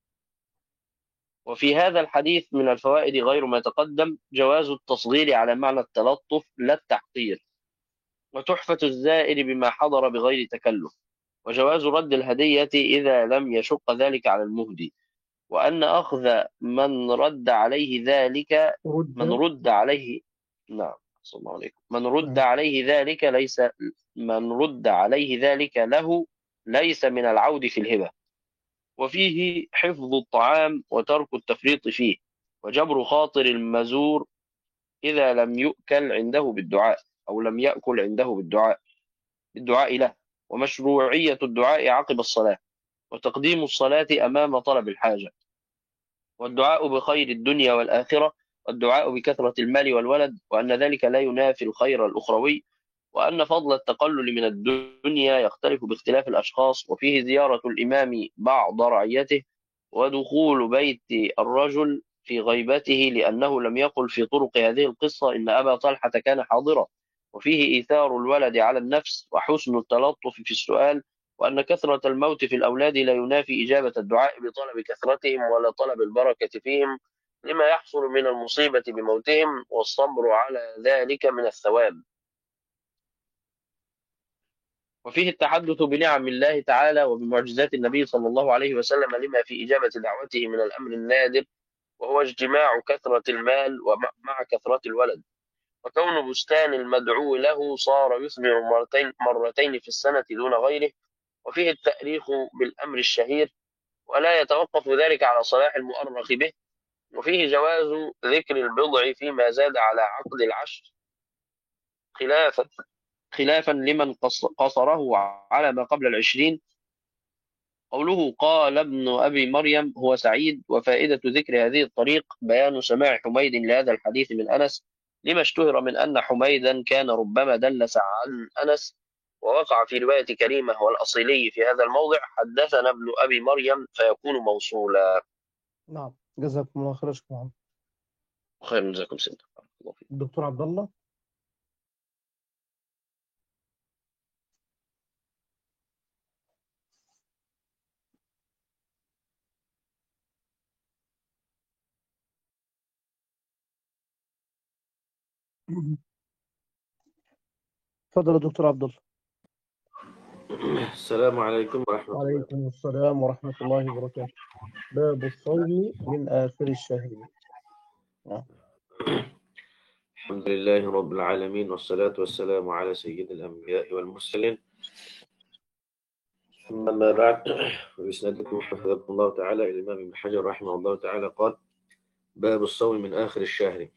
وفي هذا الحديث من الفوائد غير ما تقدم جواز التصغير على معنى التلطف لا التحقير، وتحفة الزائر بما حضر بغير تكلف، وجواز رد الهدية إذا لم يشق ذلك على المهدي، وأن أخذ من رد عليه ذلك من رد. رد عليه نعم صلى الله عليكم من رد نعم. عليه ذلك ليس من رد عليه ذلك له ليس من العود في الهبة. وفيه حفظ الطعام وترك التفريط فيه، وجبر خاطر المزور إذا لم يؤكل عنده بالدعاء أو لم يأكل عنده بالدعاء بالدعاء له، ومشروعية الدعاء عقب الصلاة، وتقديم الصلاة أمام طلب الحاجة، والدعاء بخير الدنيا والآخرة، والدعاء بكثرة المال والولد، وأن ذلك لا ينافي الخير الأخروي، وأن فضل التقلل من الدنيا يختلف باختلاف الأشخاص، وفيه زيارة الإمام بعض رعيته، ودخول بيت الرجل في غيبته، لأنه لم يقل في طرق هذه القصة إن أبا طلحة كان حاضرا، وفيه إيثار الولد على النفس وحسن التلطف في السؤال، وأن كثرة الموت في الأولاد لا ينافي إجابة الدعاء بطلب كثرتهم ولا طلب البركة فيهم، لما يحصل من المصيبة بموتهم، والصبر على ذلك من الثواب. وفيه التحدث بنعم الله تعالى وبمعجزات النبي صلى الله عليه وسلم لما في إجابة دعوته من الأمر النادر، وهو اجتماع كثرة المال ومع كثرة الولد، وكون بستان المدعو له صار يثمر مرتين, مرتين في السنة دون غيره. وفيه التأريخ بالأمر الشهير، ولا يتوقف ذلك على صلاح المؤرخ به. وفيه جواز ذكر البضع فيما زاد على عقد العشر، خلافا خلافا لمن قصره على ما قبل العشرين. قوله قال ابن أبي مريم هو سعيد. وفائدة ذكر هذه الطريق بيان سماع حميد لهذا الحديث من أنس، لما اشتهر من أن حميدا كان ربما دلس عن أنس. ووقع في رواية كريمة والأصيلي في هذا الموضع حدثنا ابن أبي مريم فيكون موصولا. نعم، جزاكم الله خير. شكرا. خير، جزاكم سيدنا. الدكتور عبد الله. تفضل يا دكتور عبد الله. السلام عليكم ورحمة الله. وعليكم السلام ورحمة الله وبركاته. باب الصوم من آخر الشهر. الحمد لله رب العالمين، والصلاة والسلام على سيد الأنبياء والمرسلين، ثم ما بعد. ويسندكم حفظكم الله تعالى إلى الإمام ابن حجر رحمه الله تعالى قال: باب الصوم من آخر الشهر.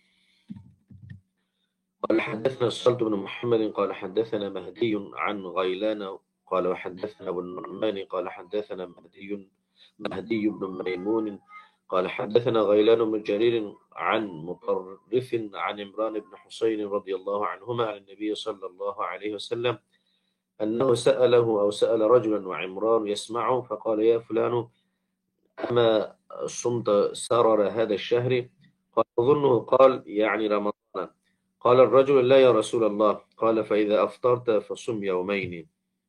قال حدثنا الصلت بن محمد قال حدثنا مهدي عن غيلان قال وحدثنا أبو النعمان قال حدثنا مهدي مهدي بن ميمون قال حدثنا غيلان بن جرير عن مطرف عن عمران بن حسين رضي الله عنهما عن النبي صلى الله عليه وسلم أنه سأله أو سأل رجلا وعمران يسمعه فقال: يا فلان، أما صمت سرر هذا الشهر؟ قال: أظنه. قال: يعني رمضان. قال الرجل: لا يا رسول الله. قال: فإذا أفطرت فصم يومين.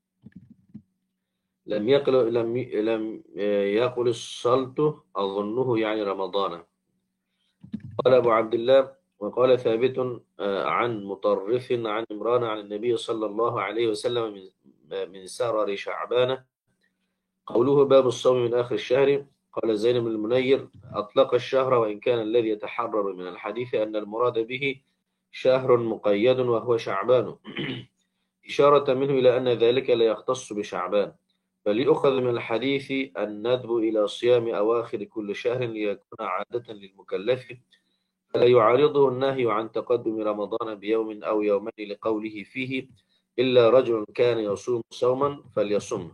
لم يقل لم لم يقل الصلت أظنه يعني رمضان. قال أبو عبد الله: وقال ثابت عن مطرف عن عمران عن النبي صلى الله عليه وسلم من من سرر شعبان. قوله باب الصوم من آخر الشهر. قال زين بن المنير: أطلق الشهر، وإن كان الذي يتحرر من الحديث أن المراد به شهر مقيد وهو شعبان، إشارة منه إلى أن ذلك لا يختص بشعبان، بل يؤخذ من الحديث الندب إلى صيام أواخر كل شهر ليكون عادة للمكلف، فلا يعارضه النهي عن تقدم رمضان بيوم أو يومين لقوله فيه: إلا رجل كان يصوم صوما فليصم.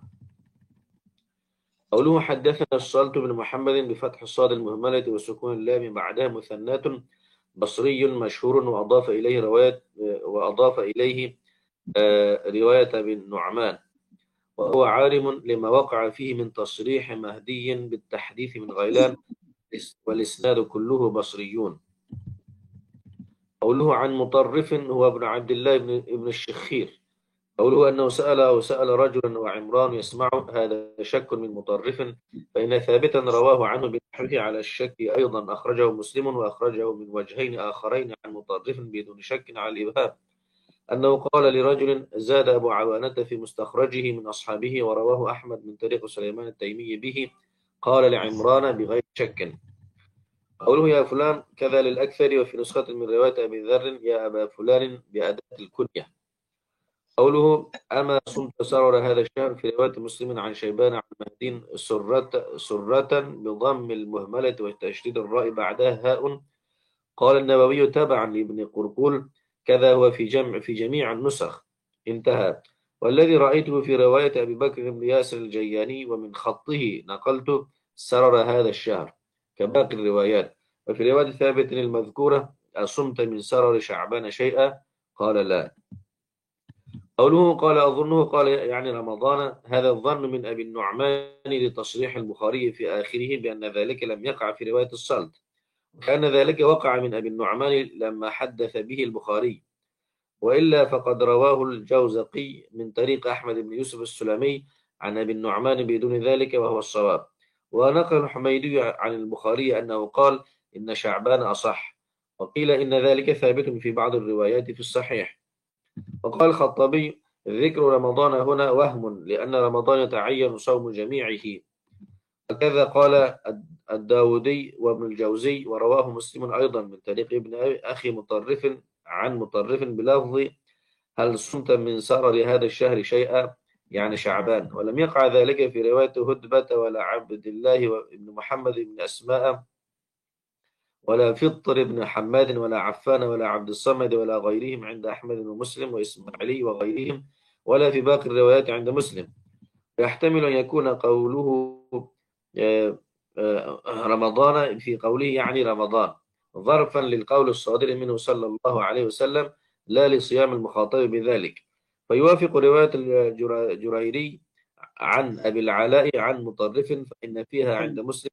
قوله حدثنا الصلت بن محمد بفتح الصاد المهملة وسكون اللام بعدها مثنات، بصري مشهور، وأضاف إليه رواية وأضاف إليه رواية بن نعمان، وهو عالم لما وقع فيه من تصريح مهدي بالتحديث من غيلان، والإسناد كله بصريون. قوله عن مطرف هو ابن عبد الله بن ابن الشخير. قوله أنه سأل أو سأل رجلا وعمران يسمع، هذا شك من مطرف، فإن ثابتا رواه عنه بنحوه على الشك أيضا، أخرجه مسلم وأخرجه من وجهين آخرين عن مطرف بدون شك على الإبهام، أنه قال لرجل: زاد أبو عوانة في مستخرجه من أصحابه، ورواه أحمد من طريق سليمان التيمي به، قال لعمران بغير شك. قوله يا فلان كذا للأكثر، وفي نسخة من رواية أبي ذر يا أبا فلان بأداة الكنية. قوله أما صمت سرر هذا الشهر، في رواية مسلم عن شيبان عن مهدين سرة, سرة بضم المهملة وتشديد الراء بعدها هاء. قال النووي تبعا لابن قرقول: كذا هو في جمع في جميع النسخ. انتهى. والذي رأيته في رواية أبي بكر بن ياسر الجياني ومن خطه نقلت سرر هذا الشهر كباقي الروايات. وفي رواية ثابت المذكورة: أصمت من سرر شعبان شيئا؟ قال لا. قوله قال أظنه، قال يعني رمضان. هذا الظن من أبي النعمان لتصريح البخاري في آخره بأن ذلك لم يقع في رواية الصلت، كأن ذلك وقع من أبي النعمان لما حدث به البخاري، وإلا فقد رواه الجوزقي من طريق أحمد بن يوسف السلمي عن أبي النعمان بدون ذلك، وهو الصواب. ونقل الحميدي عن البخاري أنه قال إن شعبان أصح، وقيل إن ذلك ثابت في بعض الروايات في الصحيح. وقال الخطابي ذكر رمضان هنا وهم، لأن رمضان يتعين صوم جميعه. وكذا قال الداودي وابن الجوزي، ورواه مسلم أيضا من طريق ابن أخي مطرف عن مطرف بلفظ هل صمت من سرر هذا الشهر شيئا، يعني شعبان. ولم يقع ذلك في رواية هدبة ولا عبد الله بن محمد بن أسماء ولا فطر بن حماد ولا عفان ولا عبد الصمد ولا غيرهم عند أحمد ومسلم وإسماعيلي وغيرهم، ولا في باقي الروايات عند مسلم. يحتمل أن يكون قوله رمضان في قوله يعني رمضان ظرفا للقول الصادر منه صلى الله عليه وسلم، لا لصيام المخاطب بذلك. فيوافق رواية الجريري عن أبي العلاء عن مطرف، فإن فيها عند مسلم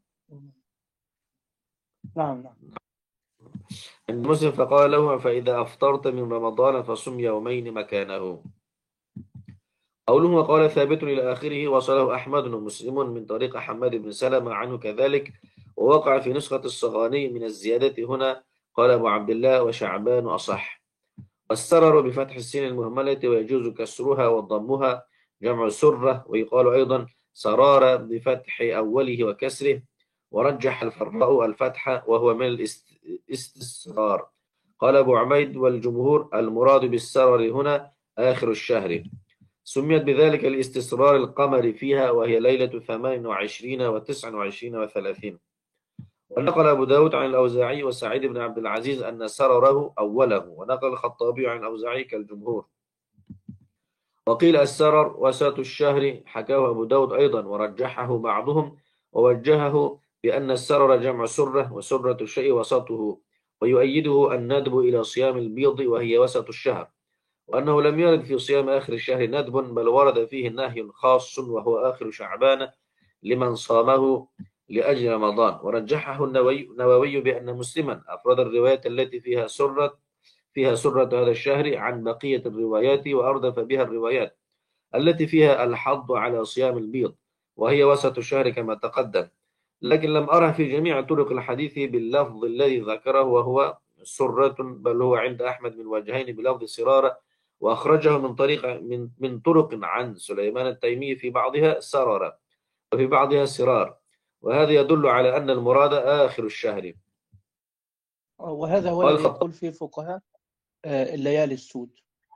نعم نعم عند مسلم فقال له فإذا أفطرت من رمضان فصم يومين مكانه. قوله وقال ثابت إلى آخره وصله أحمد ومسلم من طريق حماد بن سلمة عنه كذلك، ووقع في نسخة الصغاني من الزيادة هنا قال أبو عبد الله وشعبان أصح. والسرر بفتح السين المهملة ويجوز كسرها وضمها جمع سرة، ويقال أيضا سرار بفتح أوله وكسره، ورجح الفراء الفتح وهو من الاستسرار. قال أبو عبيد والجمهور المراد بالسرر هنا آخر الشهر، سميت بذلك الاستسرار القمر فيها، وهي ليلة ثمان وعشرين وتسع وعشرين وثلاثين. ونقل أبو داود عن الأوزاعي وسعيد بن عبد العزيز أن سرره أوله، ونقل الخطابي عن الأوزاعي كالجمهور. وقيل السرر وسط الشهر، حكاه أبو داود أيضا ورجحه بعضهم، ووجهه بأن السرر جمع سرة، وسرة الشيء وسطه، ويؤيده الندب إلى صيام البيض وهي وسط الشهر، وأنه لم يرد في صيام آخر الشهر ندب، بل ورد فيه نهي خاص وهو آخر شعبان لمن صامه لأجل رمضان. ورجحه النووي بأن مسلما أفرد الرواية التي فيها سرة فيها سرة هذا الشهر عن بقية الروايات، وأردف بها الروايات التي فيها الحض على صيام البيض وهي وسط الشهر كما تقدم، لكن لم أره في جميع طرق الحديث باللفظ الذي ذكره وهو سرة، بل هو عند أحمد من وجهين بلفظ سرارة، وأخرجه من طريق من من طرق عن سليمان التيمي في بعضها سرر وفي بعضها سرار، وهذا يدل على أن المراد آخر الشهر. وهذا هو الذي يقول فيه الفقهاء الليالي السود.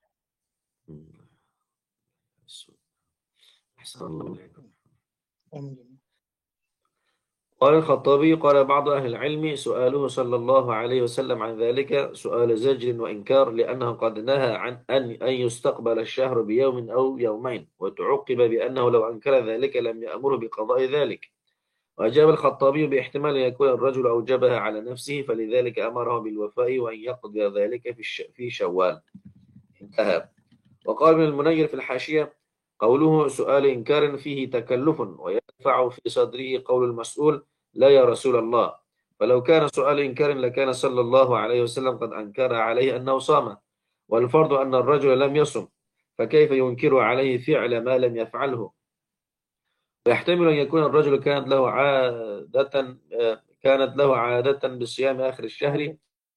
أحسن الله عليكم. قال الخطابي قال بعض أهل العلم سؤاله صلى الله عليه وسلم عن ذلك سؤال زجر وإنكار، لأنه قد نهى عن أن أن يستقبل الشهر بيوم أو يومين، وتعقب بأنه لو أنكر ذلك لم يأمره بقضاء ذلك. وأجاب الخطابي باحتمال أن يكون الرجل أوجبها على نفسه، فلذلك أمره بالوفاء وأن يقضي ذلك في شوال. انتهى. وقال ابن المنير في الحاشية قوله سؤال إنكار فيه تكلف، ويدفع في صدره قول المسؤول لا يا رسول الله، فلو كان سؤال إنكار لكان صلى الله عليه وسلم قد أنكر عليه أنه صام، والفرض أن الرجل لم يصم، فكيف ينكر عليه فعل ما لم يفعله؟ ويحتمل أن يكون الرجل كانت له عادة كانت له عادة بصيام آخر الشهر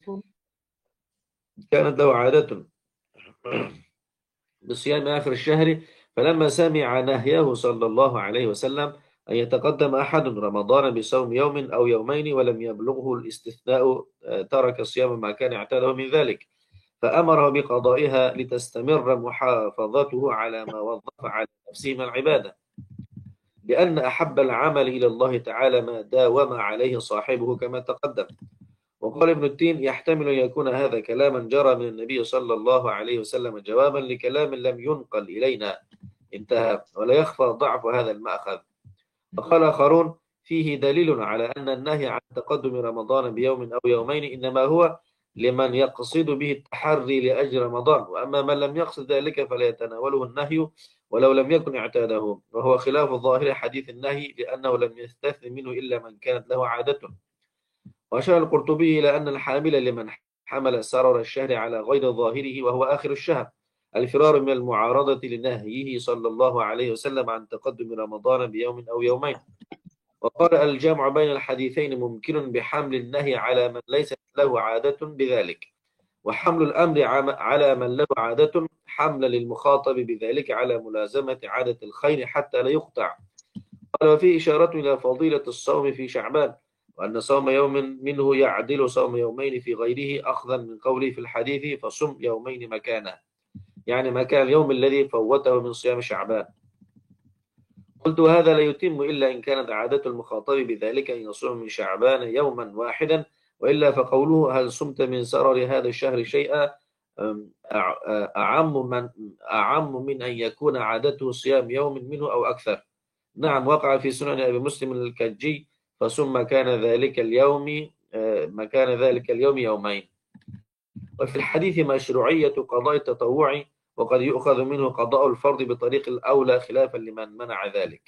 كانت له عادة بصيام آخر الشهر، فلما سمع نهيه صلى الله عليه وسلم أن يتقدم أحد رمضان بصوم يوم أو يومين ولم يبلغه الاستثناء ترك صيام ما كان اعتاده من ذلك، فأمره بقضائها لتستمر محافظته على ما وظف على نفسه من العبادة، لأن أحب العمل إلى الله تعالى ما داوم عليه صاحبه كما تقدم. وقال ابن التين يحتمل أن يكون هذا كلاما جرى من النبي صلى الله عليه وسلم جوابا لكلام لم ينقل إلينا، انتهى، ولا يخفى ضعف هذا المأخذ. وقال آخرون فيه دليل على أن النهي عن تقدم رمضان بيوم أو يومين إنما هو لمن يقصد به التحري لأجل رمضان، وأما من لم يقصد ذلك فلا يتناوله النهي ولو لم يكن اعتاده، وهو خلاف ظاهر حديث النهي، لأنه لم يستثن منه إلا من كانت له عادة. وأشار القرطبي إلى أن الحامل لمن حمل سرر الشهر على غير ظاهره وهو آخر الشهر الفرار من المعارضة لنهيه صلى الله عليه وسلم عن تقدم رمضان بيوم أو يومين. وقال الجمع بين الحديثين ممكن بحمل النهي على من ليست له عادة بذلك، وحمل الأمر على من له عادة حمل للمخاطب بذلك على ملازمة عادة الخير حتى لا يقطع. قال وفيه إشارة إلى فضيلة الصوم في شعبان، وأن صوم يوم منه يعدل صوم يومين في غيره، أخذا من قوله في الحديث فصم يومين مكانه، يعني مكان اليوم الذي فوته من صيام شعبان. قلت هذا لا يتم إلا إن كانت عادة المخاطب بذلك أن يصوم من شعبان يوما واحدا، وإلا فقوله هل صمت من سرر هذا الشهر شيئا أعم من, أعم من أن يكون عادته صيام يوم منه أو أكثر. نعم وقع في سنن أبي مسلم الكجي فصم مكان ذلك اليوم مكان ذلك اليوم يومين. وفي الحديث مشروعية قضاء التطوع، وقد يؤخذ منه قضاء الفرض بطريق الأولى خلافا لمن منع ذلك.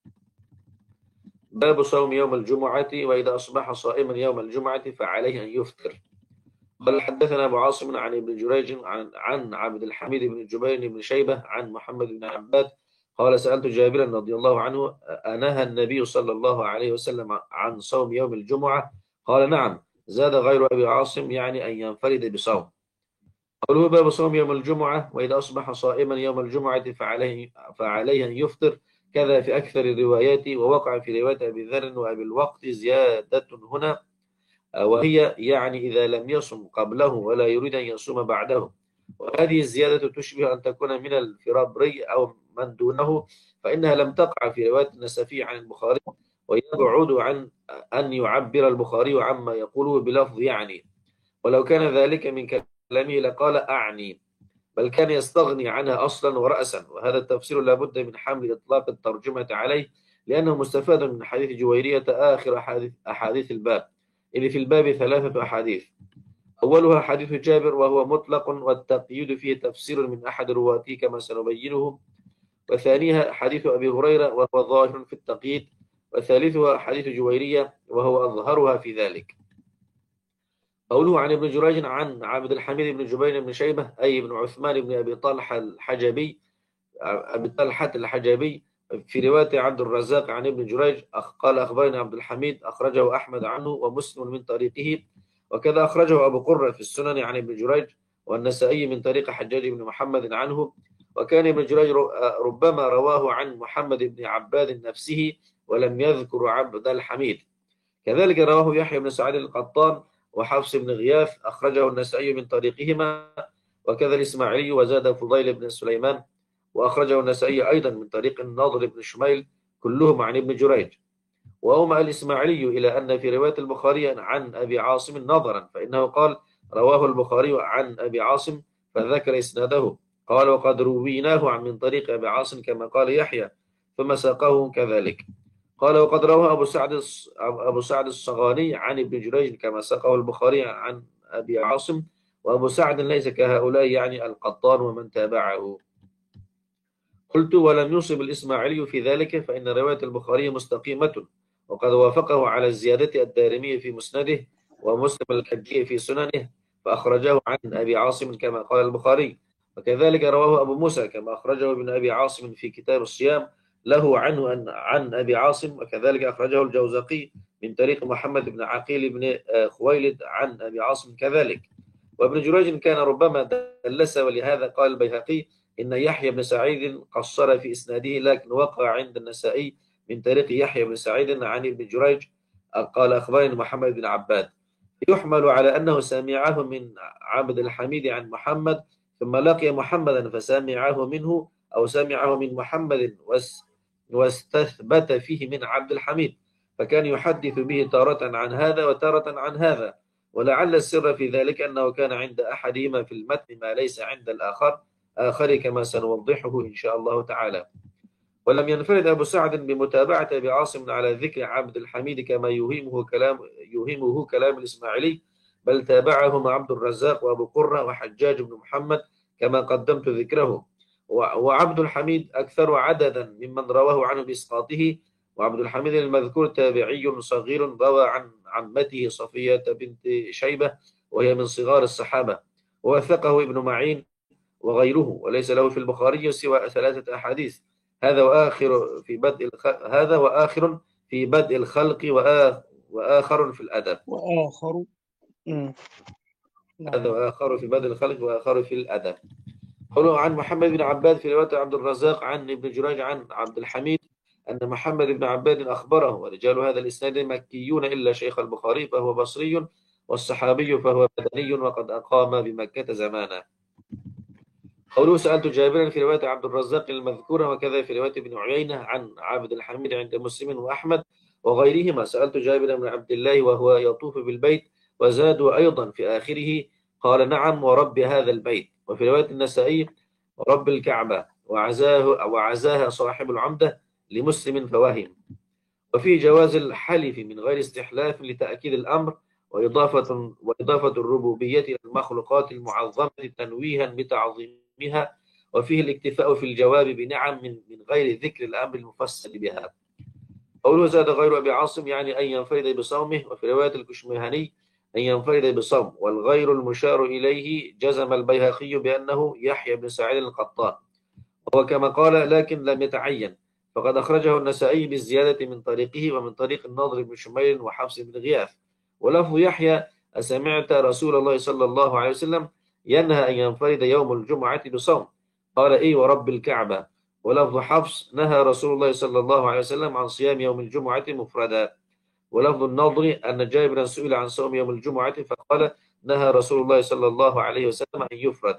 باب صوم يوم الجمعة، وإذا أصبح صائما يوم الجمعة فعليه أن يفطر. قال حدثنا أبو عاصم عن ابن جريج عن, عن عبد الحميد بن جبير بن شيبة عن محمد بن عباد قال سألت جابرا رضي الله عنه أنهى النبي صلى الله عليه وسلم عن صوم يوم الجمعة؟ قال نعم، زاد غير أبي عاصم يعني أن ينفرد بصوم. قوله باب صوم يوم الجمعة، وإذا أصبح صائما يوم الجمعة فعليه, فعليه أن يفطر، كذا في أكثر الروايات. ووقع في رواية أبي ذر وأبي الوقت زيادة هنا، وهي يعني إذا لم يصم قبله ولا يريد أن يصوم بعده. وهذه الزيادة تشبه أن تكون من الفرابري أو من دونه، فإنها لم تقع في رواية النسفي عن البخاري، ويبعد عن أن يعبر البخاري عما يقوله بلفظ يعني، ولو كان ذلك من كلامه لقال أعني، بل كان يستغني عنها أصلا ورأسا. وهذا التفسير لابد من حمل إطلاق الترجمة عليه، لأنه مستفاد من حديث جويرية آخر أحاديث الباب، إذ في الباب ثلاثة أحاديث، أولها حديث جابر وهو مطلق والتقييد فيه تفسير من أحد رواته كما سنبينه، وثانيها حديث أبي هريرة وهو ظاهر في التقييد، وثالثها حديث جويرية وهو أظهرها في ذلك. قوله عن ابن جريج عن عبد الحميد بن جبير بن شيبة أي بن عثمان بن أبي طلحة الحجبي أبي طلحة الحجبي في رواية عبد الرزاق عن ابن جريج قال أخبرنا عبد الحميد أخرجه أحمد عنه ومسلم من طريقه، وكذا أخرجه أبو قرة في السنن عن ابن جريج والنسائي من طريق حجاج بن محمد عنه. وكان ابن جريج ربما رواه عن محمد بن عباد نفسه ولم يذكر عبد الحميد. كذلك رواه يحيى بن سعيد القطان وحفص بن غياث أخرجه النسائي من طريقهما، وكذا الإسماعيلي وزاد فضيل بن سليمان وأخرجه النسائي أيضا من طريق الناظر بن شميل كلهم عن ابن جريج. وأومأ الإسماعيلي إلى أن في رواية البخاري عن أبي عاصم نظرا، فإنه قال رواه البخاري عن أبي عاصم فذكر إسناده، قال وقد رويناه عن من طريق أبي عاصم كما قال يحيى ثم ساقه كذلك. قال وقد رواه أبو سعد أبو سعد الصغاني عن ابن جريج كما ساقه البخاري عن أبي عاصم، وأبو سعد ليس كهؤلاء يعني القطان ومن تابعه. قلت ولم يصب الإسماعيلي في ذلك، فإن رواية البخاري مستقيمة، وقد وافقه على الزيادة الدارمي في مسنده ومسلم الكجي في سننه فأخرجه عن أبي عاصم كما قال البخاري، وكذلك رواه أبو موسى كما أخرجه ابن أبي عاصم في كتاب الصيام له عنه أن عن أبي عاصم، وكذلك أخرجه الجوزقي من طريق محمد بن عقيل بن خويلد عن أبي عاصم كذلك. وابن جريج كان ربما دلس، ولهذا قال البيهقي إن يحيى بن سعيد قصر في إسناده، لكن وقع عند النسائي من طريق يحيى بن سعيد عن ابن جريج قال أخبرني محمد بن عباد، يحمل على أنه سمعه من عبد الحميد عن محمد ثم لقي محمدا فسمعه منه، أو سمعه من محمد واستثبت فيه من عبد الحميد، فكان يحدث به تارة عن هذا وتارة عن هذا، ولعل السر في ذلك أنه كان عند أحدهما في المتن ما ليس عند الآخر آخر كما سنوضحه إن شاء الله تعالى. ولم ينفرد أبو سعد بمتابعة أبي عاصم على ذكر عبد الحميد كما يوهمه كلام يوهمه كلام الإسماعيلي، بل تابعهما عبد الرزاق وأبو قرة وحجاج بن محمد كما قدمت ذكره. وعبد الحميد أكثر عددا ممن رواه عنه بإسقاطه، وعبد الحميد المذكور تابعي صغير روى عن عمته صفية بنت شيبة وهي من صغار الصحابة، ووثقه ابن معين وغيره، وليس له في البخاري سوى ثلاثة أحاديث. هذا وآخر في بدء الخ... هذا وآخر في بدء الخلق وآ... وآخر في الأدب. وآخر مم. هذا نعم. وآخر في بدء الخلق وآخر في الأدب. قالوا عن محمد بن عباد في رواية عبد الرزاق عن ابن جريج عن عبد الحميد أن محمد بن عباد أخبره، ورجال هذا الإسناد مكيون إلا شيخ البخاري فهو بصري، والصحابي فهو مدني وقد أقام بمكة زمانا. قوله سألت جابرا في رواية عبد الرزاق المذكورة، وكذا في رواية ابن عيينة عن عبد الحميد عند مسلم وأحمد وغيرهما. سألت جابر بن عبد الله وهو يطوف بالبيت، وزادوا أيضا في آخره قال نعم ورب هذا البيت. وفي رواية النسائي ورب الكعبة، وعزاه وعزاها صاحب العمدة لمسلم فوهم. وفي جواز الحلف من غير استحلاف لتأكيد الأمر وإضافة وإضافة الربوبية إلى المخلوقات المعظمة تنويها بتعظيمها، وفيه الاكتفاء في الجواب بنعم من من غير ذكر الأمر المفصل بها. قوله زاد غير أبي عاصم يعني أن ينفرد بصومه. وفي رواية الكشمهني أن ينفرد بصوم. والغير المشار إليه جزم البيهقي بأنه يحيى بن سعيد القطان، وهو كما قال لكن لم يتعين، فقد أخرجه النسائي بالزيادة من طريقه ومن طريق النضر بن شميل وحفص بن غياث. ولفظ يحيى أسمعت رسول الله صلى الله عليه وسلم ينهى أن ينفرد يوم الجمعة بصوم؟ قال إي ورب الكعبة. ولفظ حفص نهى رسول الله صلى الله عليه وسلم عن صيام يوم الجمعة مفردا. ولفظ النضر أن جابرا سئل عن صوم يوم الجمعة فقال نهى رسول الله صلى الله عليه وسلم أن يفرد.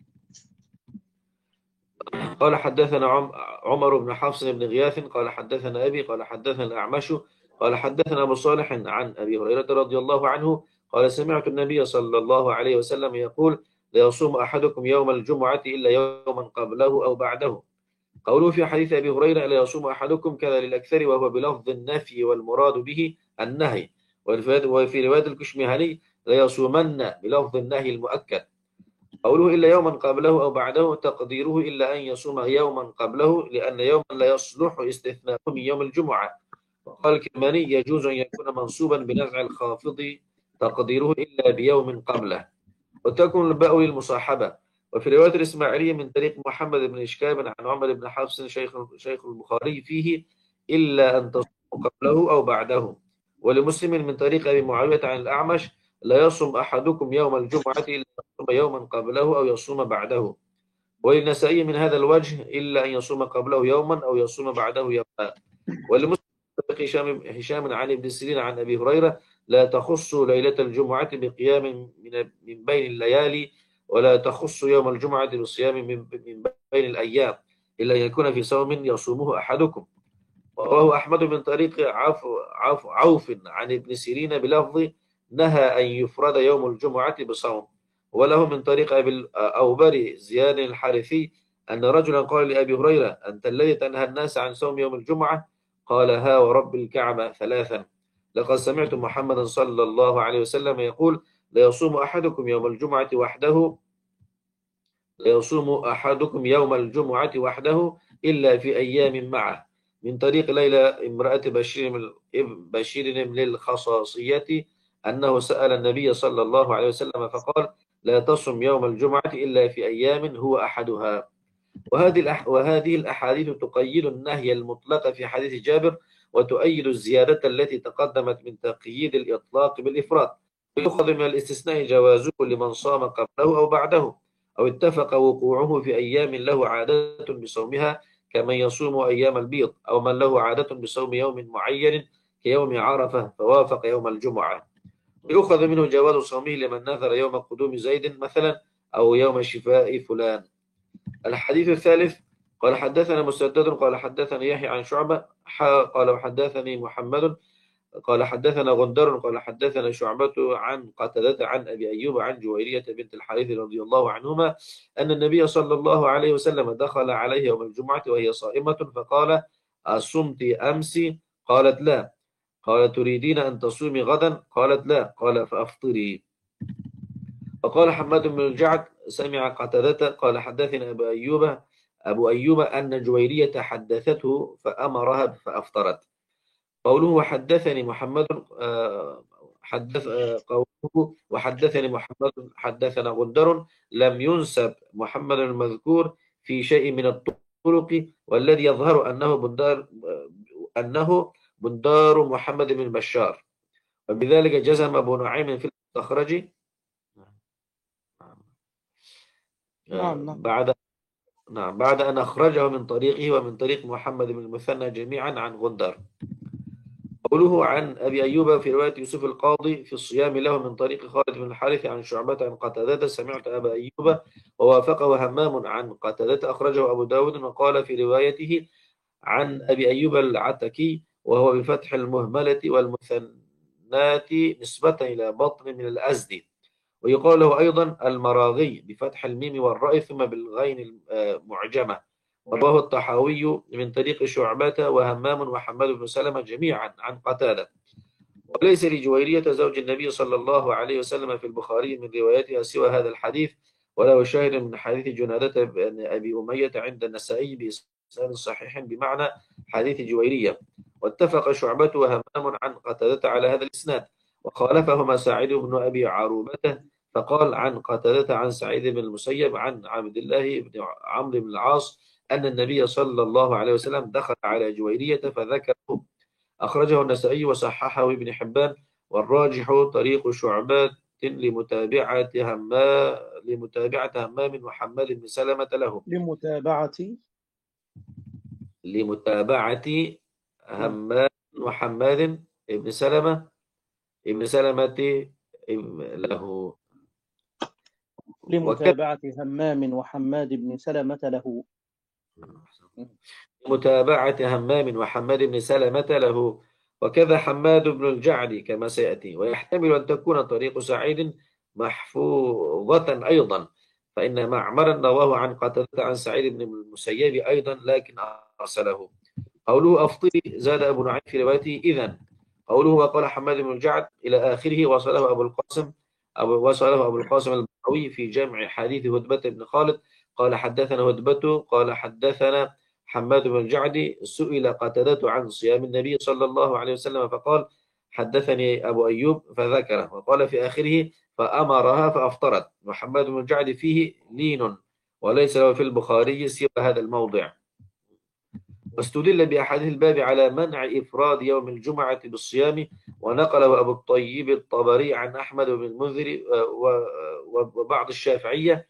قال حدثنا عمر بن حفص بن غياث قال حدثنا أبي قال حدثنا الأعمش قال حدثنا أبو صالح عن أبي هريرة رضي الله عنه قال سمعت النبي صلى الله عليه وسلم يقول لا يصوم أحدكم يوم الجمعة إلا يوما قبله أو بعده. قوله في حديث أبي هريرة لا يصوم أحدكم كذا للأكثر، وهو بلفظ النفي والمراد به النهي. وفي رواية الكشمهني لا يصومن بلفظ النهي المؤكد. قوله إلا يوما قبله أو بعده تقديره إلا أن يصوم يوما قبله، لأن يوما لا يصلح استثناءه من يوم الجمعة. وقال الكرماني يجوز أن يكون منصوبا بنزع الخافض تقديره إلا بيوم قبله، وتكون الباء للمصاحبة. وفي رواية الإسماعيلية من طريق محمد بن إشكاب عن عمر بن حفص شيخ شيخ البخاري فيه إلا أن تصوم قبله أو بعده. ولمسلم من طريق أبي معاوية عن الأعمش لا يصوم أحدكم يوم الجمعة إلا يصوم يوما قبله أو يصوم بعده. وللنسائي من هذا الوجه إلا أن يصوم قبله يوما أو يصوم بعده يوما. ولمسلم هشام هشام عن ابن سيرين عن أبي هريرة لا تخص ليلة الجمعة بقيام من بين الليالي، ولا تخص يوم الجمعة بصيام من بين الأيام، إلا أن يكون في صوم يصومه أحدكم. وهو أحمد من طريق عوف, عوف, عوف عن ابن سيرين بلفظ نهى أن يفرد يوم الجمعة بصوم. وله من طريق أبي الأوبر زياد الحارثي أن رجلا قال لأبي هريرة أنت الذي تنهى الناس عن صوم يوم الجمعة؟ قال ها ورب الكعبة ثلاثا لقد سمعت محمدا صلى الله عليه وسلم يقول لا يصوم أحدكم يوم الجمعة وحده لا يصوم أحدكم يوم الجمعة وحده إلا في أيام معه. من طريق ليلى امرأة بشير بشير من الخصاصية أنه سأل النبي صلى الله عليه وسلم فقال لا تصم يوم الجمعة إلا في أيام هو أحدها. وهذه الأح... وهذه الأحاديث تقيد النهي المطلق في حديث جابر، وتؤيد الزيادة التي تقدمت من تقييد الإطلاق بالإفراد. ويؤخذ من الاستثناء جوازه لمن صام قبله أو بعده، أو اتفق وقوعه في أيام له عادة بصومها كمن يصوم أيام البيض، أو من له عادة بصوم يوم معين كيوم عرفة فوافق يوم الجمعة. ويؤخذ منه جواز صومه لمن نذر يوم قدوم زيد مثلا أو يوم شفاء فلان. الحديث الثالث قال حدثنا مسدد قال حدثني يحيى عن شعبة قال وحدثني محمد قال حدثنا غندر قال حدثنا شعبة عن قتادة عن أبي أيوب عن جويرية بنت الحارث رضي الله عنهما أن النبي صلى الله عليه وسلم دخل عليه يوم الجمعة وهي صائمة فقال أصمت أمس؟ قالت لا. قال تريدين أن تصومي غدا؟ قالت لا. قال فأفطري. وقال حماد بن الجعد سمع قتادة قال حدثنا أبو أيوب أبو أيوب أن جويرية حدثته فأمرها فأفطرت. قوله وحدثني محمد آه، حدث آه، قوله وحدثني محمد حدثنا غندر لم ينسب محمد المذكور في شيء من الطرق، والذي يظهر أنه بندار أنه بندار محمد بن بشار، وبذلك جزم أبو نعيم في المستخرج نعم نعم بعد نعم بعد أن أخرجه من طريقه ومن طريق محمد بن المثنى جميعا عن غندر. قوله عن أبي أيوب في رواية يوسف القاضي في الصيام له من طريق خالد بن الحارث عن شعبة عن قتادة سمعت أبا أيوب ووافقه همام عن قتادة أخرجه أبو داود وقال في روايته عن أبي أيوب العتكي وهو بفتح المهملة والمثنات نسبة إلى بطن من الأزدي، ويقال له أيضا المراغي بفتح الميم والراء ثم بالغين المعجمة. ورواه الطحاوي من طريق شعبة وهمام وحماد بن سلمة جميعا عن قتادة. وليس لجويرية زوج النبي صلى الله عليه وسلم في البخاري من روايتها سوى هذا الحديث، وله شاهد من حديث جنادة بن أبي أمية عند النسائي بإسناد صحيح بمعنى حديث جويرية. واتفق شعبة وهمام عن قتادة على هذا الإسناد، وخالفهما سعيد بن أبي عروبة فقال عن قتادة عن سعيد بن المسيب عن عبد الله بن عمرو بن العاص أن النبي صلى الله عليه وسلم دخل على جويرية فذكره. أخرجه النسائي وصححه ابن حبان، والراجح طريق شعبات لمتابعة همام لمتابعة همام وحماد بن سلمة له لمتابعة لمتابعة همام وحماد بن سلمة ابن سلمة له لمتابعة همام وحماد بن سلمة له متابعة همام وحماد بن سلمة له وكذا حماد بن الجعد كما سيأتي. ويحتمل أن تكون طريق سعيد محفوظة أيضا، فإن معمرا رواه عن قتادة عن سعيد بن المسيب أيضا لكن أرسله. قوله أفطري زاد أبو نعيم في روايته إذن. قوله وقال حماد بن الجعد إلى آخره وصله أبو القاسم أبو وصله أبو القاسم البحوي في جمع حديث هدبة بن خالد قال حدثنا هدبة قال حدثنا حماد بن الجعد سئل قتادة عن صيام النبي صلى الله عليه وسلم فقال حدثني أبو أيوب فذكره، وقال في آخره فأمرها فأفطرت. وحماد بن الجعد فيه لين وليس له في البخاري سوى هذا الموضع. واستدل بأحاديث الباب على منع إفراد يوم الجمعة بالصيام، ونقله أبو الطيب الطبري عن أحمد بن المنذر وبعض الشافعية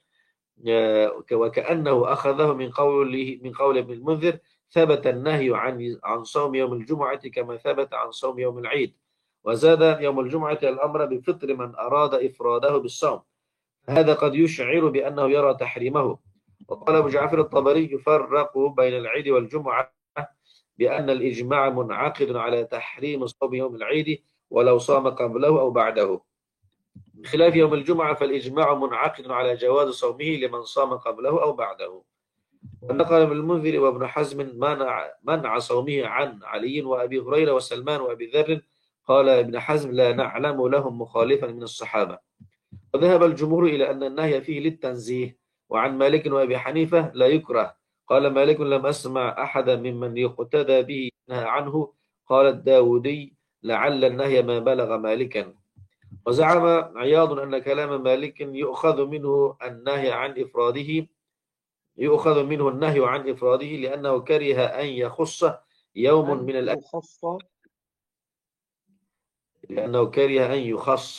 وكأنه أخذه من قوله من قول ابن المنذر ثبت النهي عن عن صوم يوم الجمعة كما ثبت عن صوم يوم العيد. وزاد يوم الجمعة الأمر بفطر من أراد إفراده بالصوم، هذا قد يشعر بأنه يرى تحريمه. وقال أبو جعفر الطبري يفرق بين العيد والجمعة بأن الإجماع منعقد على تحريم صوم يوم العيد ولو صام قبله أو بعده، بخلاف يوم الجمعة فالإجماع منعقد على جواز صومه لمن صام قبله أو بعده. ونقل ابن المنذر وابن حزم منع منع صومه عن علي وأبي هريرة وسلمان وأبي ذر. قال ابن حزم لا نعلم لهم مخالفا من الصحابة. وذهب الجمهور إلى أن النهي فيه للتنزيه. وعن مالك وأبي حنيفة لا يكره. قال مالك لم أسمع أحدا ممن يقتدى به ينهى عنه. قال الداودي لعل النهي ما بلغ مالكا. وزعم عياض أن كلام مالك يؤخذ منه النهي عن إفراده يؤخذ منه النهي عن إفراده لأنه كره أن يخص يوم من الأيام لأنه كره أن يخص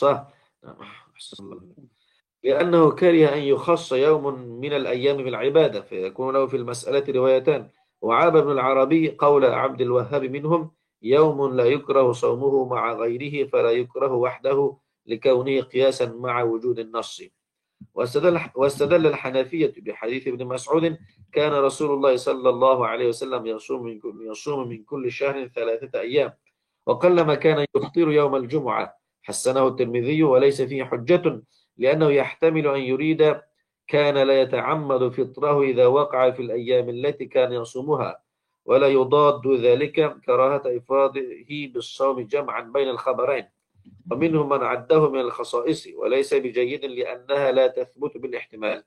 لأنه كره أن يخص يوم من الأيام بالعبادة فيكون له في المسألة روايتان. وعاب ابن العربي قول عبد الوهاب منهم يوم لا يكره صومه مع غيره فلا يكره وحده لكونه قياسا مع وجود النص. واستدل, واستدل الحنفية بحديث ابن مسعود كان رسول الله صلى الله عليه وسلم يصوم من كل, يصوم من كل شهر ثلاثة أيام وقلما كان يفطر يوم الجمعة، حسنه الترمذي وليس فيه حجة لأنه يحتمل أن يريد كان لا يتعمد فطره إذا وقع في الأيام التي كان يصومها، ولا يضاد ذلك كراهة إفراده بالصوم جمعا بين الخبرين. ومنهم من عده من الخصائص وليس بجيد لأنها لا تثبت بالاحتمال.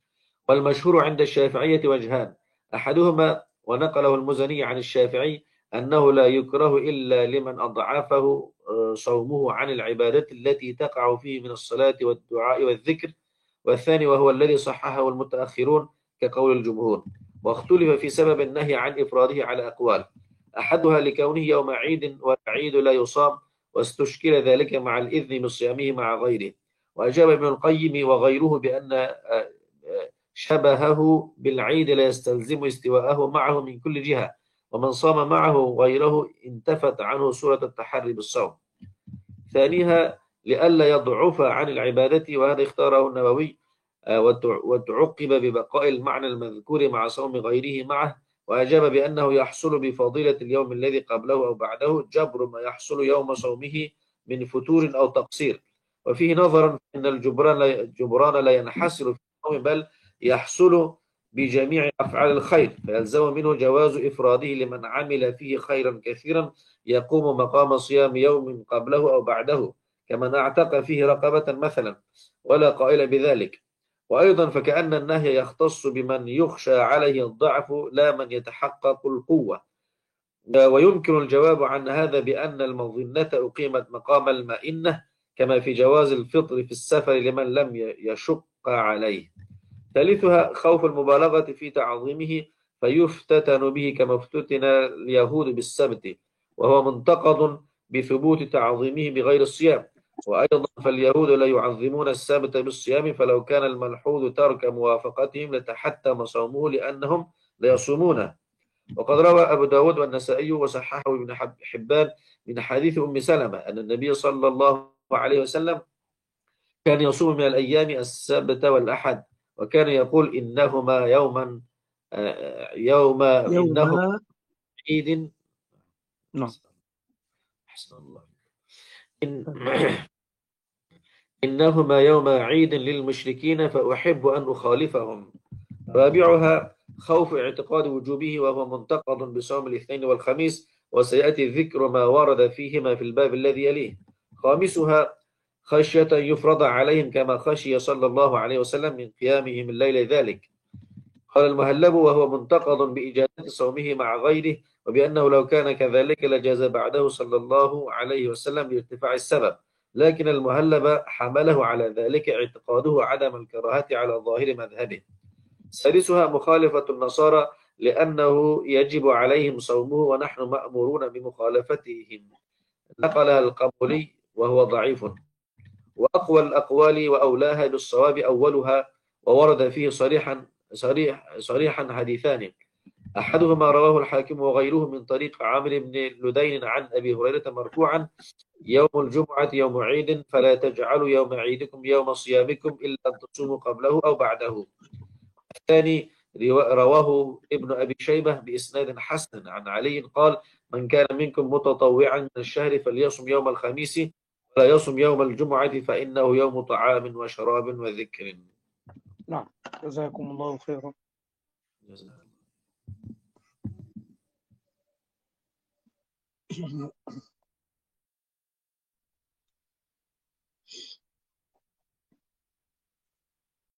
والمشهور عند الشافعية وجهان، أحدهما ونقله المزني عن الشافعي أنه لا يكره إلا لمن أضعفه صومه عن العبادات التي تقع فيه من الصلاة والدعاء والذكر، والثاني وهو الذي صححه المتأخرون كقول الجمهور. واختلف في سبب النهي عن إفراده على أقوال، أحدها لكونه يوم عيد والعيد لا يصام، واستشكل ذلك مع الإذن بصيامه مع غيره. وأجاب ابن القيم وغيره بأن شبهه بالعيد لا يستلزم استواءه معه من كل جهة، ومن صام معه غيره انتفت عنه صورة التحري بالصوم. ثانيها لئلا يضعف عن العبادة، وهذا اختاره النووي، وتعقب ببقاء المعنى المذكور مع صوم غيره معه. وأجاب بأنه يحصل بفضيلة اليوم الذي قبله أو بعده جبر ما يحصل يوم صومه من فتور أو تقصير. وفيه نظرا أن الجبران لا, الجبران لا ينحصر في الصوم، بل يحصل بجميع أفعال الخير، فيلزم منه جواز إفراده لمن عمل فيه خيرا كثيرا يقوم مقام صيام يوم قبله أو بعده، كمن أعتق فيه رقبة مثلا، ولا قائل بذلك. وأيضا فكأن النهي يختص بمن يخشى عليه الضعف لا من يتحقق القوة. ويمكن الجواب عن هذا بأن المظنة أقيمت مقام المئنة، كما في جواز الفطر في السفر لمن لم يشق عليه. ثالثها خوف المبالغة في تعظيمه فيفتتن به كما افتتن اليهود بالسبت، وهو منتقض بثبوت تعظيمه بغير الصيام. وأيضا فاليهود لا يعظمون السبت بالصيام، فلو كان الملحوظ ترك موافقتهم لتحتم صومه لأنهم لا يصومونه. وقد روى أبو داود والنسائي وصححه ابن حبان من حديث أم سلمة أن النبي صلى الله عليه وسلم كان يصوم من الأيام السبت والأحد، وكان يقول إنهما يوما يوم إنهما عيد. نعم. حسن الله. إن إنهما يوم عيد للمشركين فأحب أن أخالفهم. رابعها خوف اعتقاد وجوبه، وهو منتقض بصوم الاثنين والخميس، وسيأتي ذكر ما ورد فيهما في الباب الذي يليه. خامسها خشية يفرض عليهم كما خشي صلى الله عليه وسلم من قيامهم الليل ذلك. قال المهلب وهو منتقض بإجازة صومه مع غيره، وبأنه لو كان كذلك لجاز بعده صلى الله عليه وسلم لارتفاع السبب، لكن المهلب حمله على ذلك اعتقاده عدم الكراهة على ظاهر مذهبه. سادسها مخالفة النصارى لأنه يجب عليهم صومه ونحن مأمورون بمخالفتهم، نقلها القبولي وهو ضعيف. وأقوى الأقوال وأولاها بالصواب أولها، وورد فيه صريحا صريح صريحا حديثان، أحدهما رواه الحاكم وغيره من طريق عامر بن لدين عن أبي هريرة مرفوعا: يوم الجمعة يوم عيد، فلا تجعلوا يوم عيدكم يوم صيامكم إلا أن تصوموا قبله أو بعده. الثاني رواه ابن أبي شيبة بإسناد حسن عن علي قال: من كان منكم متطوعا من الشهر فليصم يوم الخميس ولا يصم يوم الجمعة فإنه يوم طعام وشراب وذكر. نعم، جزاكم الله خيرا.